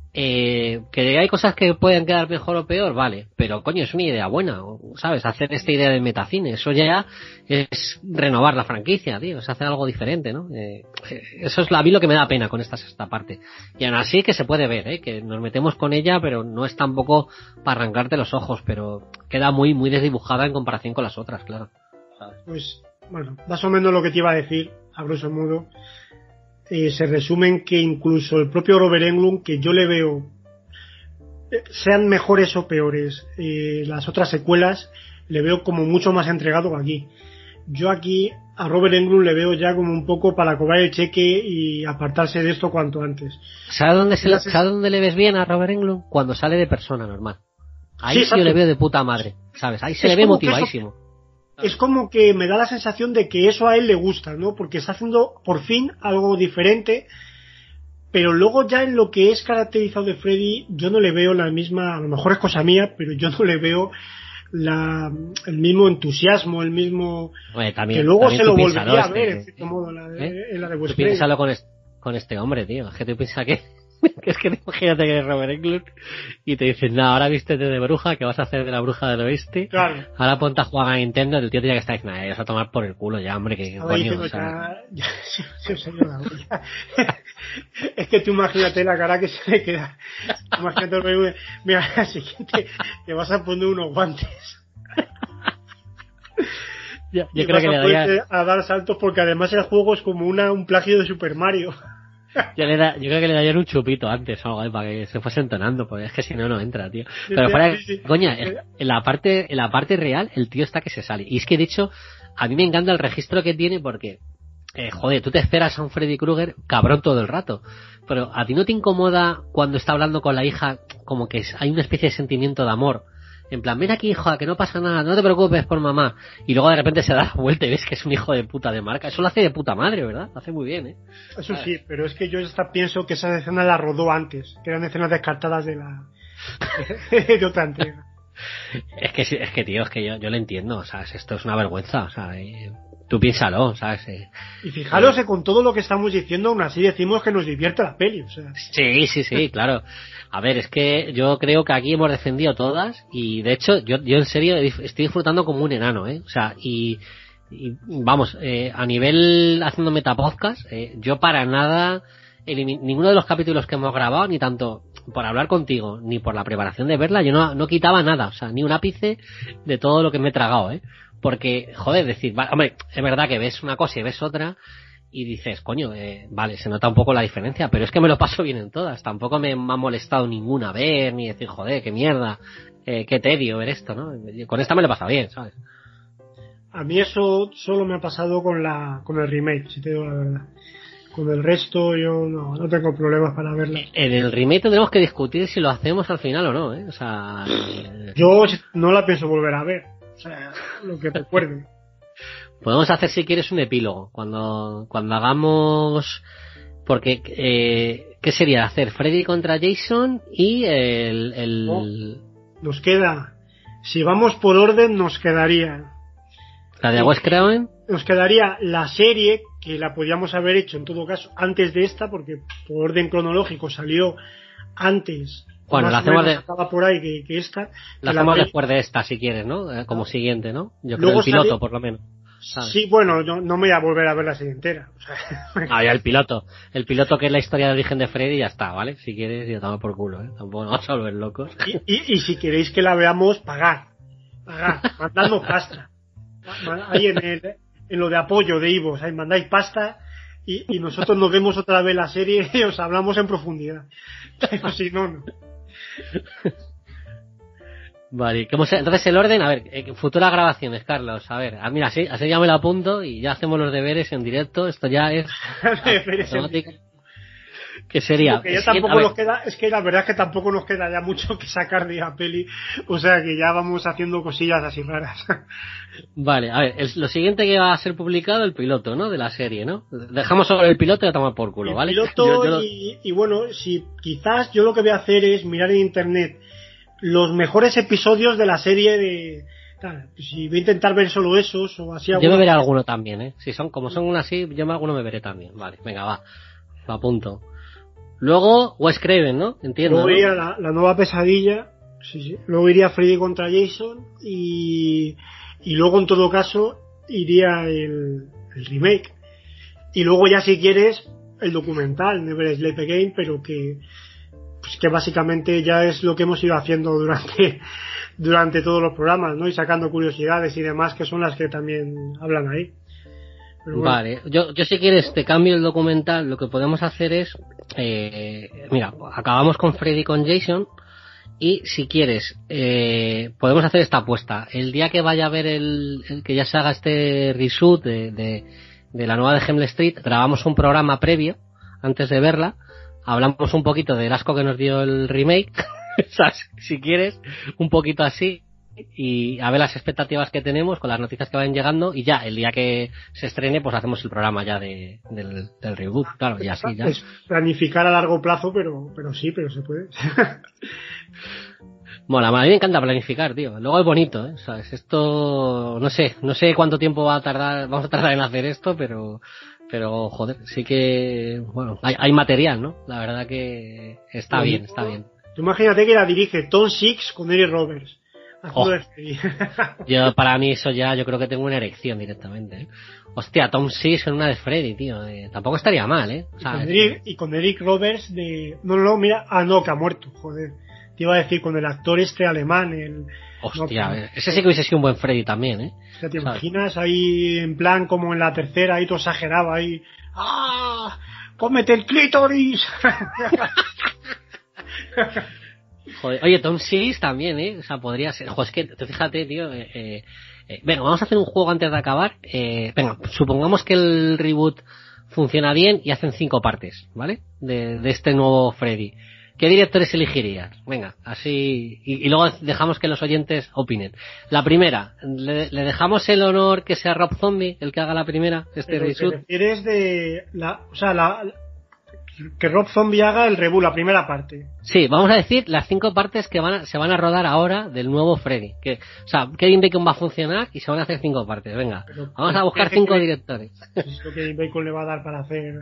eh, que hay cosas que pueden quedar mejor o peor, vale, pero coño, es una idea buena, ¿sabes? Hacer esta idea de metacine, eso ya es renovar la franquicia, tío, es hacer algo diferente, ¿no? Eh, eso es a mí lo que me da pena con esta sexta parte. Y aún así que se puede ver, ¿eh? Que nos metemos con ella, pero no es tampoco para arrancarte los ojos, pero queda muy, muy desdibujada en comparación con las otras, claro. Pues, bueno, más o menos lo que te iba a decir, a grosso modo, eh, se resumen que incluso el propio Robert Englund, que yo le veo, eh, sean mejores o peores, eh, las otras secuelas, le veo como mucho más entregado que aquí. Yo aquí a Robert Englund le veo ya como un poco para cobrar el cheque y apartarse de esto cuanto antes. ¿Sabes dónde, se le, ¿sabes dónde le ves bien a Robert Englund? Cuando sale de persona normal. Ahí sí, yo le veo de puta madre, ¿sabes? Ahí se es le ve motivadísimo. Es como que me da la sensación de que eso a él le gusta, ¿no? Porque está haciendo por fin algo diferente, pero luego ya en lo que es caracterizado de Freddy yo no le veo la misma, a lo mejor es cosa mía, pero yo no le veo la, el mismo entusiasmo, el mismo... Oye, también, que luego se lo volvería este, a ver, en cierto modo, la de, ¿eh? en la de West Tú piénsalo con, es, con este hombre, tío, es que tú piensas que... que es que imagínate que eres Robert Englund y te dicen, no, ahora vístete de bruja, que vas a hacer de la bruja del oeste, claro. Ahora ponte a jugar a Nintendo, el tío tiene que estar diciendo, ya vas a tomar por el culo ya, hombre, que coño, o sea... ya, ya, sí, señora, ya. Es que tú imagínate la cara que se le queda, imagínate el rey, mira, la siguiente, te vas a poner unos guantes. Yo, yo y creo vas que a le daría... a dar saltos porque además el juego es como una un plagio de Super Mario. Yo, le da, yo creo que le daría un chupito antes o algo ahí para que se fuese entonando, porque es que si no, no entra, tío. Pero fuera de coña, en la parte, en la parte real, el tío está que se sale. Y es que, de hecho, a mí me encanta el registro que tiene porque, eh, joder, tú te esperas a un Freddy Krueger cabrón todo el rato. Pero ¿a ti no te incomoda cuando está hablando con la hija como que hay una especie de sentimiento de amor? En plan, ven aquí, hija, que no pasa nada, no te preocupes por mamá. Y luego de repente se da la vuelta y ves que es un hijo de puta de marca. Eso lo hace de puta madre, ¿verdad? Lo hace muy bien, ¿eh? Eso sí, pero es que yo hasta pienso que esa escena la rodó antes, que eran escenas descartadas de la de otra entrega. Es que, es que tío, es que yo, yo lo entiendo, ¿sabes? Esto es una vergüenza, o sea, eh, tú piénsalo, ¿sabes? Eh, y fijaros eh, con todo lo que estamos diciendo, aún así decimos que nos divierte la peli, o sea. Sí, sí, sí, claro. A ver, es que yo creo que aquí hemos defendido todas y de hecho yo, yo en serio estoy disfrutando como un enano, ¿eh? O sea, y, y vamos, eh, a nivel haciendo metapodcast, eh, yo para nada, elimin- ninguno de los capítulos que hemos grabado, ni tanto por hablar contigo, ni por la preparación de verla, yo no, no quitaba nada, o sea, ni un ápice de todo lo que me he tragado, ¿eh? Porque, joder, decir, vale, hombre, es verdad que ves una cosa y ves otra, y dices, coño, eh, vale, se nota un poco la diferencia, pero es que me lo paso bien en todas, tampoco me, me ha molestado ninguna ver, ni decir, joder, qué mierda, eh, qué tedio ver esto, ¿no? Con esta me lo he pasado bien, ¿sabes? A mí eso solo me ha pasado con la con el remake, si te digo la verdad. Con el resto yo no, no tengo problemas para verla. En el remake tendremos que discutir si lo hacemos al final o no, ¿eh? O sea... Eh... Yo no la pienso volver a ver, o sea, lo que recuerde. Podemos hacer, si quieres, un epílogo. Cuando cuando hagamos... Porque, eh, ¿qué sería? Hacer Freddy contra Jason y el... el... No, nos queda... Si vamos por orden, nos quedaría... ¿La de Wes Craven? Nos quedaría la serie, que la podíamos haber hecho, en todo caso, antes de esta, porque por orden cronológico salió antes... Bueno, la hacemos de... Estaba por ahí que, que esta... La hacemos la... después de esta, si quieres, ¿no? Eh, como siguiente, ¿no? Yo creo Luego el piloto, salió... por lo menos. ¿Sabes? Sí, bueno, no, no me voy a volver a ver la serie entera. O sea, ah, ya el piloto. El piloto que es la historia de origen de Freddy y ya está, ¿vale? Si quieres, ya estamos por culo, ¿eh? Tampoco nos vamos a volver locos. Y, y, y si queréis que la veamos, pagad. Pagad, mandadnos pasta. Ahí en, el, en lo de apoyo de Ivos, ahí mandáis pasta y, y nosotros nos vemos otra vez la serie y os hablamos en profundidad. Pero si no, no. Vale, ¿cómo se... entonces el orden, a ver, eh, futuras grabaciones, Carlos, a ver, ah, mira, así, así ya me lo apunto y ya hacemos los deberes en directo, esto ya es automático. ¿Qué sería? Que ya tampoco nos queda, es que la verdad es que tampoco nos queda ya mucho que sacar de la peli, o sea que ya vamos haciendo cosillas así raras. Vale, a ver, el, lo siguiente que va a ser publicado, el piloto, ¿no? De la serie, ¿no? Dejamos sobre el piloto y a tomar por culo, el ¿vale? Piloto yo, yo lo... y, y bueno, si quizás yo lo que voy a hacer es mirar en internet los mejores episodios de la serie de... Claro, si voy a intentar ver solo esos o así... Yo me veré alguno también, ¿eh? Si son como son una así, yo me alguno me veré también. Vale, venga, va. Lo apunto. Luego, Wes Craven, ¿no? Entiendo, Luego ¿no? iría la, la nueva pesadilla. Sí, sí. Luego iría Freddy contra Jason. Y, y luego, en todo caso, iría el, el remake. Y luego ya, si quieres, el documental, Never Sleep Again, pero que... pues que básicamente ya es lo que hemos ido haciendo durante durante todos los programas, ¿no? Y sacando curiosidades y demás, que son las que también hablan ahí. Pero bueno. Vale, yo, yo si quieres te cambio el documental. Lo que podemos hacer es, eh, mira, acabamos con Freddy con Jason y si quieres eh, podemos hacer esta apuesta. El día que vaya a ver el, el que ya se haga este reshoot de, de, de la nueva de Hemel Street, grabamos un programa previo antes de verla. Hablamos un poquito del asco que nos dio el remake, ¿sabes? Si quieres, un poquito así, y a ver las expectativas que tenemos con las noticias que vayan llegando, y ya, el día que se estrene, pues hacemos el programa ya de, del, del reboot, claro, y así ya. Es planificar a largo plazo, pero pero sí, pero se puede. Bueno, a mí me encanta planificar, tío. Luego es bonito, ¿eh? ¿Sabes? Esto, no sé, no sé cuánto tiempo va a tardar, vamos a tardar en hacer esto, pero... Pero, joder, sí que... Bueno, hay, hay material, ¿no? La verdad que está bueno, bien, está bien. Tú imagínate que la dirige Tom Six con Eric Roberts. Oh. Yo, para mí eso ya, yo creo que tengo una erección directamente, ¿eh? Hostia, Tom Six en una de Freddy, tío. Eh, tampoco estaría mal, ¿eh? O sea, y, con Eric, y con Eric Roberts de... No, no, mira... Ah, no, que ha muerto, joder. Te iba a decir, con el actor este alemán, el... Hostia, no, ese sí que hubiese sido un buen Freddy también, ¿eh? O sea, ¿te imaginas ahí en plan como en la tercera, ahí todo exagerado, ahí... ¡Ah! ¡cómete el clítoris! Joder, oye, Tom Six también, ¿eh? O sea, podría ser. Joder, es que, tú fíjate, tío. Eh, eh, eh, venga, vamos a hacer un juego antes de acabar. Eh, venga, supongamos que el reboot funciona bien y hacen cinco partes, ¿vale? De, de este nuevo Freddy. ¿Qué directores elegirías? Venga, así... Y, y luego dejamos que los oyentes opinen. La primera, ¿le, le dejamos el honor que sea Rob Zombie, el que haga la primera? Este Pero reshoot. te refieres de... La, o sea, la, que Rob Zombie haga el reboot, la primera parte. Sí, vamos a decir las cinco partes que van a, se van a rodar ahora del nuevo Freddy. Que, o sea, Kevin Bacon va a funcionar y se van a hacer cinco partes. Venga, Pero, vamos a buscar cinco que, directores. Es lo que Bacon le va a dar para hacer...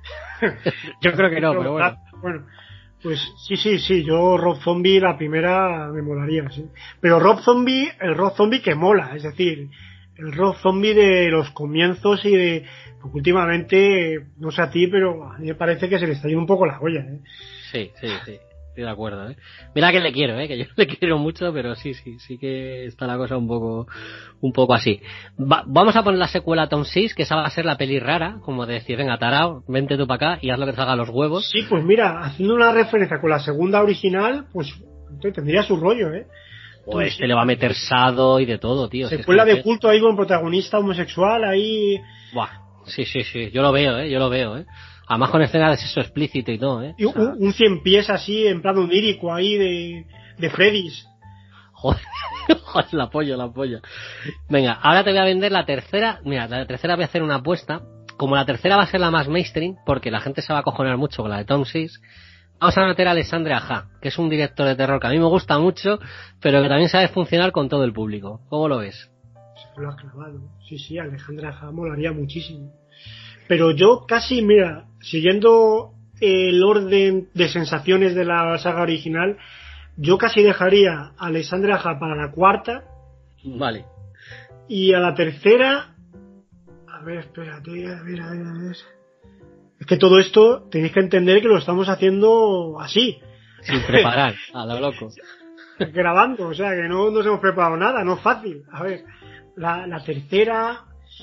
Yo creo que no, pero bueno. Bueno, pues sí, sí, sí, yo Rob Zombie la primera me molaría, sí. Pero Rob Zombie, el Rob Zombie que mola, es decir, el Rob Zombie de los comienzos y de... Porque últimamente, no sé a ti, pero a mí me parece que se le está yendo un poco la olla, ¿eh? Sí, sí, sí. Estoy de acuerdo, ¿eh? Mira que le quiero, ¿eh? Que yo le quiero mucho, pero sí, sí, sí que está la cosa un poco, un poco así. Va, vamos a poner la secuela Tom Six, que esa va a ser la peli rara, como de decir, venga, tarao, vente tú para acá y haz lo que te salga a los huevos. Sí, pues mira, haciendo una referencia con la segunda original, pues tendría su rollo, ¿eh? Pues se le va a meter Sado y de todo, tío. Secuela si es de culto ahí con protagonista homosexual ahí. Buah. Sí, sí, sí, yo lo veo, ¿eh? Yo lo veo, ¿eh? Además con escenas de sexo explícito y todo, ¿eh? Y un, o sea... un cien pies así, en plan onírico ahí de, de Freddy's. Joder, joder, la polla, la polla. Venga, ahora te voy a vender la tercera. Mira, la tercera voy a hacer una apuesta. Como la tercera va a ser la más mainstream, porque la gente se va a acojonar mucho con la de Tom Six, vamos a meter a Alexandre Aja, que es un director de terror que a mí me gusta mucho, pero que también sabe funcionar con todo el público. ¿Cómo lo ves? Se lo ha clavado. Sí, sí, Alejandra Aja molaría muchísimo. Pero yo casi, mira, siguiendo el orden de sensaciones de la saga original, yo casi dejaría a Alexandra Aja para la cuarta. Vale. Y a la tercera... A ver, espérate, a ver, a ver, a ver... Es que todo esto tenéis que entender que lo estamos haciendo así. Sin preparar, a lo loco. Grabando, o sea, que no nos hemos preparado nada, no es fácil. A ver, la, la tercera...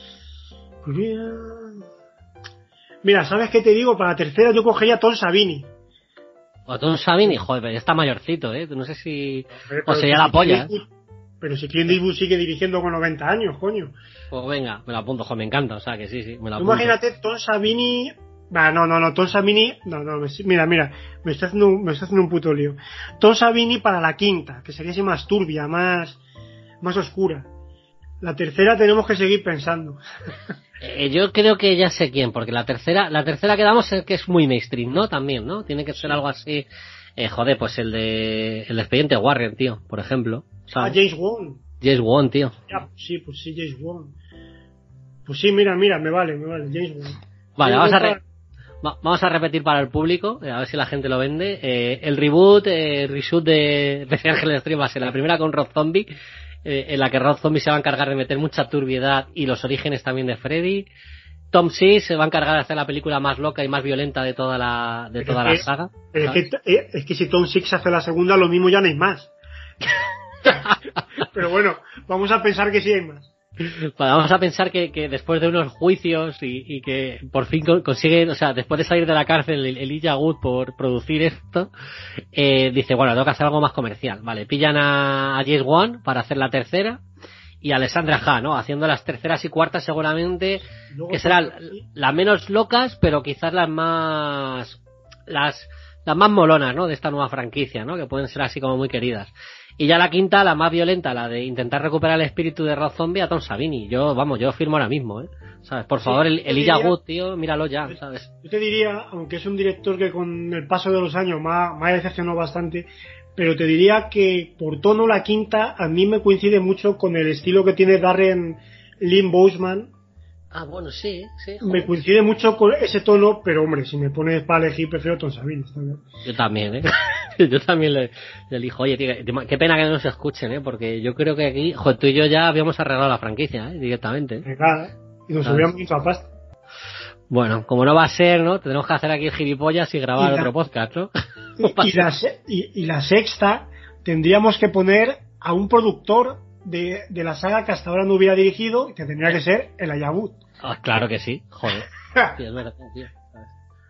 Mira, ¿sabes qué te digo? Para la tercera yo cogería a Tom Savini. O a Tom Savini, joder, pero ya está mayorcito, ¿eh? No sé si... Pero, o sería la polla. Si, pero si Clint Eastwood sigue dirigiendo con noventa años, coño. Pues venga, me lo apunto, joder, me encanta, o sea, que sí, sí, me lo apunto. Imagínate Tom Savini... Bah, no, no, no, Tom Savini... No, no, mira, mira, me está haciendo un, me está haciendo un puto lío. Tom Savini para la quinta, que sería así más turbia, más, más oscura. La tercera tenemos que seguir pensando. Eh, yo creo que ya sé quién, porque la tercera, la tercera que damos es que es muy mainstream, ¿no? También, ¿no? Tiene que ser algo así, eh, joder, pues el de, el de Expediente Warren, tío, por ejemplo. ¿Sabes? Ah, James Wan. James Wan, tío. Ya, sí, pues sí, James Wan. Pues sí, mira, mira, me vale, me vale, James Wan. Vale, vamos a, re- va- vamos a repetir para el público, eh, a ver si la gente lo vende. Eh, el reboot, eh, reshoot de, de Ángeles Stream va a ser la primera con Rob Zombie, eh, en la que Rob Zombie se va a encargar de meter mucha turbiedad y los orígenes también de Freddy. Tom Six se va a encargar de hacer la película más loca y más violenta de toda la de toda es la saga. Que, es, que, es que si Tom Six hace la segunda, lo mismo ya no hay más. Pero bueno, vamos a pensar que sí hay más. Bueno, vamos a pensar que, que después de unos juicios y, y que por fin consigue, o sea, después de salir de la cárcel el Elijah Wood por producir esto, eh, dice, bueno, tengo que hacer algo más comercial. Vale, pillan a, a James Wan para hacer la tercera y a Alexandra Ha, ¿no? Haciendo las terceras y cuartas seguramente, luego, que serán las menos locas, pero quizás las más, las, las más molonas, ¿no? De esta nueva franquicia, ¿no? Que pueden ser así como muy queridas. Y ya la quinta, la más violenta, la de intentar recuperar el espíritu de Rob Zombie a Tom Savini. Yo, vamos, yo firmo ahora mismo, ¿eh? ¿Sabes? Por favor, sí, el Elijah Wood, tío, míralo ya, ¿sabes? Yo te diría, aunque es un director que con el paso de los años me ha, me ha decepcionado bastante, pero te diría que por tono la quinta a mí me coincide mucho con el estilo que tiene Darren Lynn Bousman. Ah, bueno, sí, sí. Joder. Me coincide mucho con ese tono, pero hombre, si me pones para elegir, prefiero Tom Savini. ¿Está bien? Yo también, ¿eh? Yo también le, le elijo. Oye, tío, qué pena que no nos escuchen, ¿eh? Porque yo creo que aquí, joder, tú y yo ya habíamos arreglado la franquicia, ¿eh? Directamente. ¿eh? Claro, y nos hubiéramos hecho a pasta. Bueno, como no va a ser, ¿no? Tendremos que hacer aquí gilipollas y grabar y la, otro podcast, ¿no? y, y, la, y, y la sexta, tendríamos que poner a un productor de, de la saga que hasta ahora no hubiera dirigido, que tendría que ser el Elijah Wood. Ah, claro que sí, joder. Sí, es verdad, tío.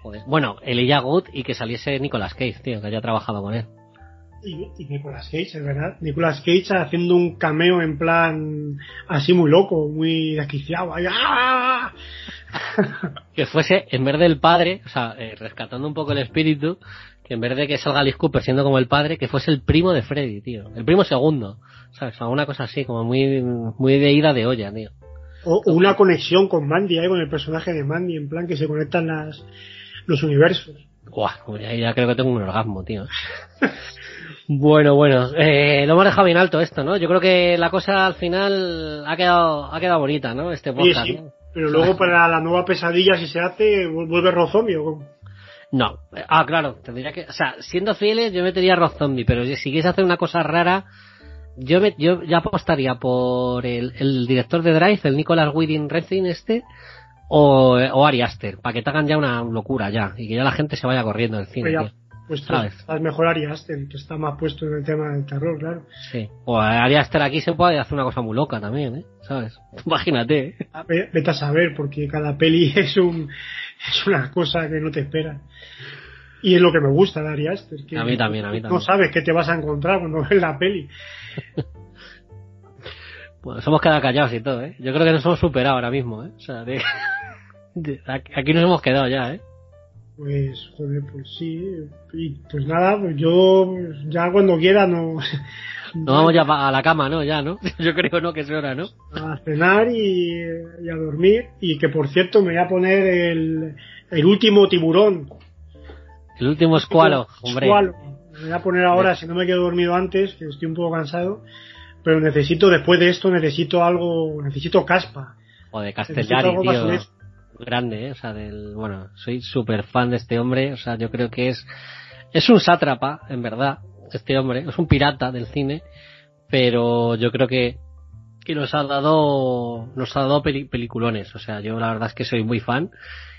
Joder. Bueno, Elijah Wood y que saliese Nicolas Cage, tío, que haya trabajado con él. Y, y Nicolas Cage, es verdad. Nicolas Cage haciendo un cameo en plan así muy loco, muy desquiciado. Ahí, ¡ah! Que fuese, en vez del padre, o sea, eh, rescatando un poco el espíritu, que en vez de que salga Alice Cooper siendo como el padre, que fuese el primo de Freddy, tío. El primo segundo, ¿sabes? Alguna cosa así, como muy muy de ida de olla, tío. O, o una conexión con Mandy, ahí, con el personaje de Mandy, en plan que se conectan las los universos. Guau, ya, ya creo que tengo un orgasmo, tío. Bueno, bueno, eh, lo hemos dejado bien alto esto, ¿no? Yo creo que la cosa al final ha quedado ha quedado bonita, ¿no? Este podcast, sí, sí. ¿no? Pero luego para la nueva pesadilla, si se hace, vuelve Rob Zombie o cómo. No, ah, claro, tendría que, o sea, siendo fieles yo metería Rob Zombie, pero si quieres hacer una cosa rara, yo me, yo ya apostaría por el, el director de Drive, el Nicolas Winding Refn este, o, o Ari Aster, para que te hagan ya una locura ya, y que ya la gente se vaya corriendo del cine, ya, tío. Pues ¿sabes? Es mejor Ari Aster, que está más puesto en el tema del terror, claro. Sí, o Ari Aster aquí se puede hacer una cosa muy loca también, ¿eh? ¿Sabes? Imagínate. ¿eh? Vete a saber, porque cada peli es un es una cosa que no te esperas. Y es lo que me gusta de Ari Aster, que a mí también, a mí también. No sabes qué te vas a encontrar cuando ves la peli. Bueno, somos quedado callados y todo, ¿eh? Yo creo que nos hemos superado ahora mismo, ¿eh? O sea, de, de, aquí nos hemos quedado ya, ¿eh? Pues, joder, pues sí. Y pues nada, pues yo ya cuando quiera no... Nos vamos ya a la cama, ¿no? Ya, ¿no? Yo creo, ¿no? Que es hora, ¿no? A cenar y, y a dormir. Y que, por cierto, me voy a poner el, el último tiburón. El último escualo, hombre. Escualo. Me voy a poner ahora, si no me quedo dormido antes, que estoy un poco cansado. Pero necesito, después de esto, necesito algo, necesito caspa. Joder, Castellari, tío. Grande, ¿eh? O sea, del, bueno, soy súper fan de este hombre. O sea, yo creo que es, es un sátrapa, en verdad, este hombre. Es un pirata del cine. Pero yo creo que, que nos ha dado, nos ha dado peli, peliculones. O sea, yo la verdad es que soy muy fan.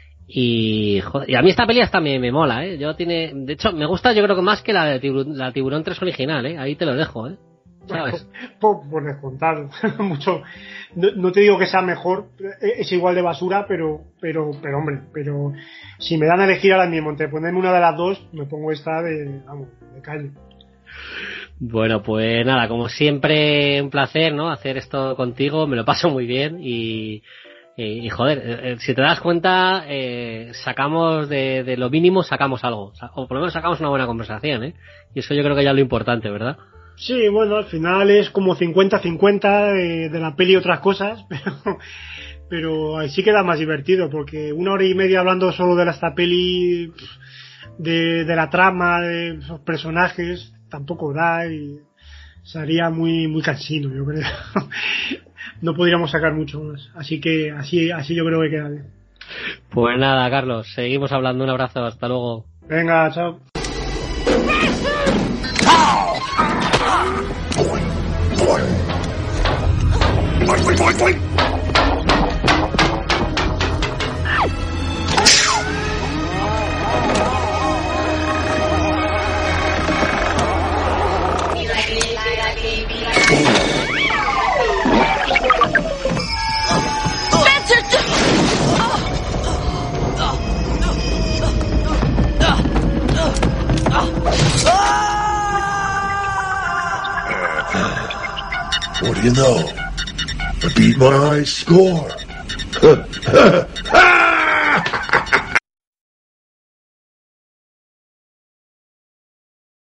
Y, joder, y a mí esta peli hasta me, me mola, ¿eh? Yo tiene, de hecho, me gusta yo creo que más que la de Tiburón, la Tiburón tres original, ¿eh? Ahí te lo dejo, ¿eh? ¿Sabes? Por, por descontado. Mucho. No, no te digo que sea mejor, es igual de basura, pero, pero, pero hombre, pero si me dan a elegir ahora mismo entre ponerme una de las dos, me pongo esta de, vamos, de calle. Bueno, pues nada, como siempre, un placer, ¿no? Hacer esto contigo, me lo paso muy bien y, y, y joder, eh, si te das cuenta, eh, sacamos de, de lo mínimo, sacamos algo, o por lo menos sacamos una buena conversación, ¿eh? Y eso yo creo que ya es lo importante, ¿verdad? Sí, bueno, al final es como cincuenta cincuenta de, de la peli y otras cosas, pero, pero ahí sí queda más divertido, porque una hora y media hablando solo de esta peli, de, de la trama, de esos personajes, tampoco da y sería muy, muy cansino, yo creo. No podríamos sacar mucho más, así que así, así yo creo que queda bien. Pues nada, Carlos, seguimos hablando, un abrazo, hasta luego. Venga, chao. What do you know? I beat my score.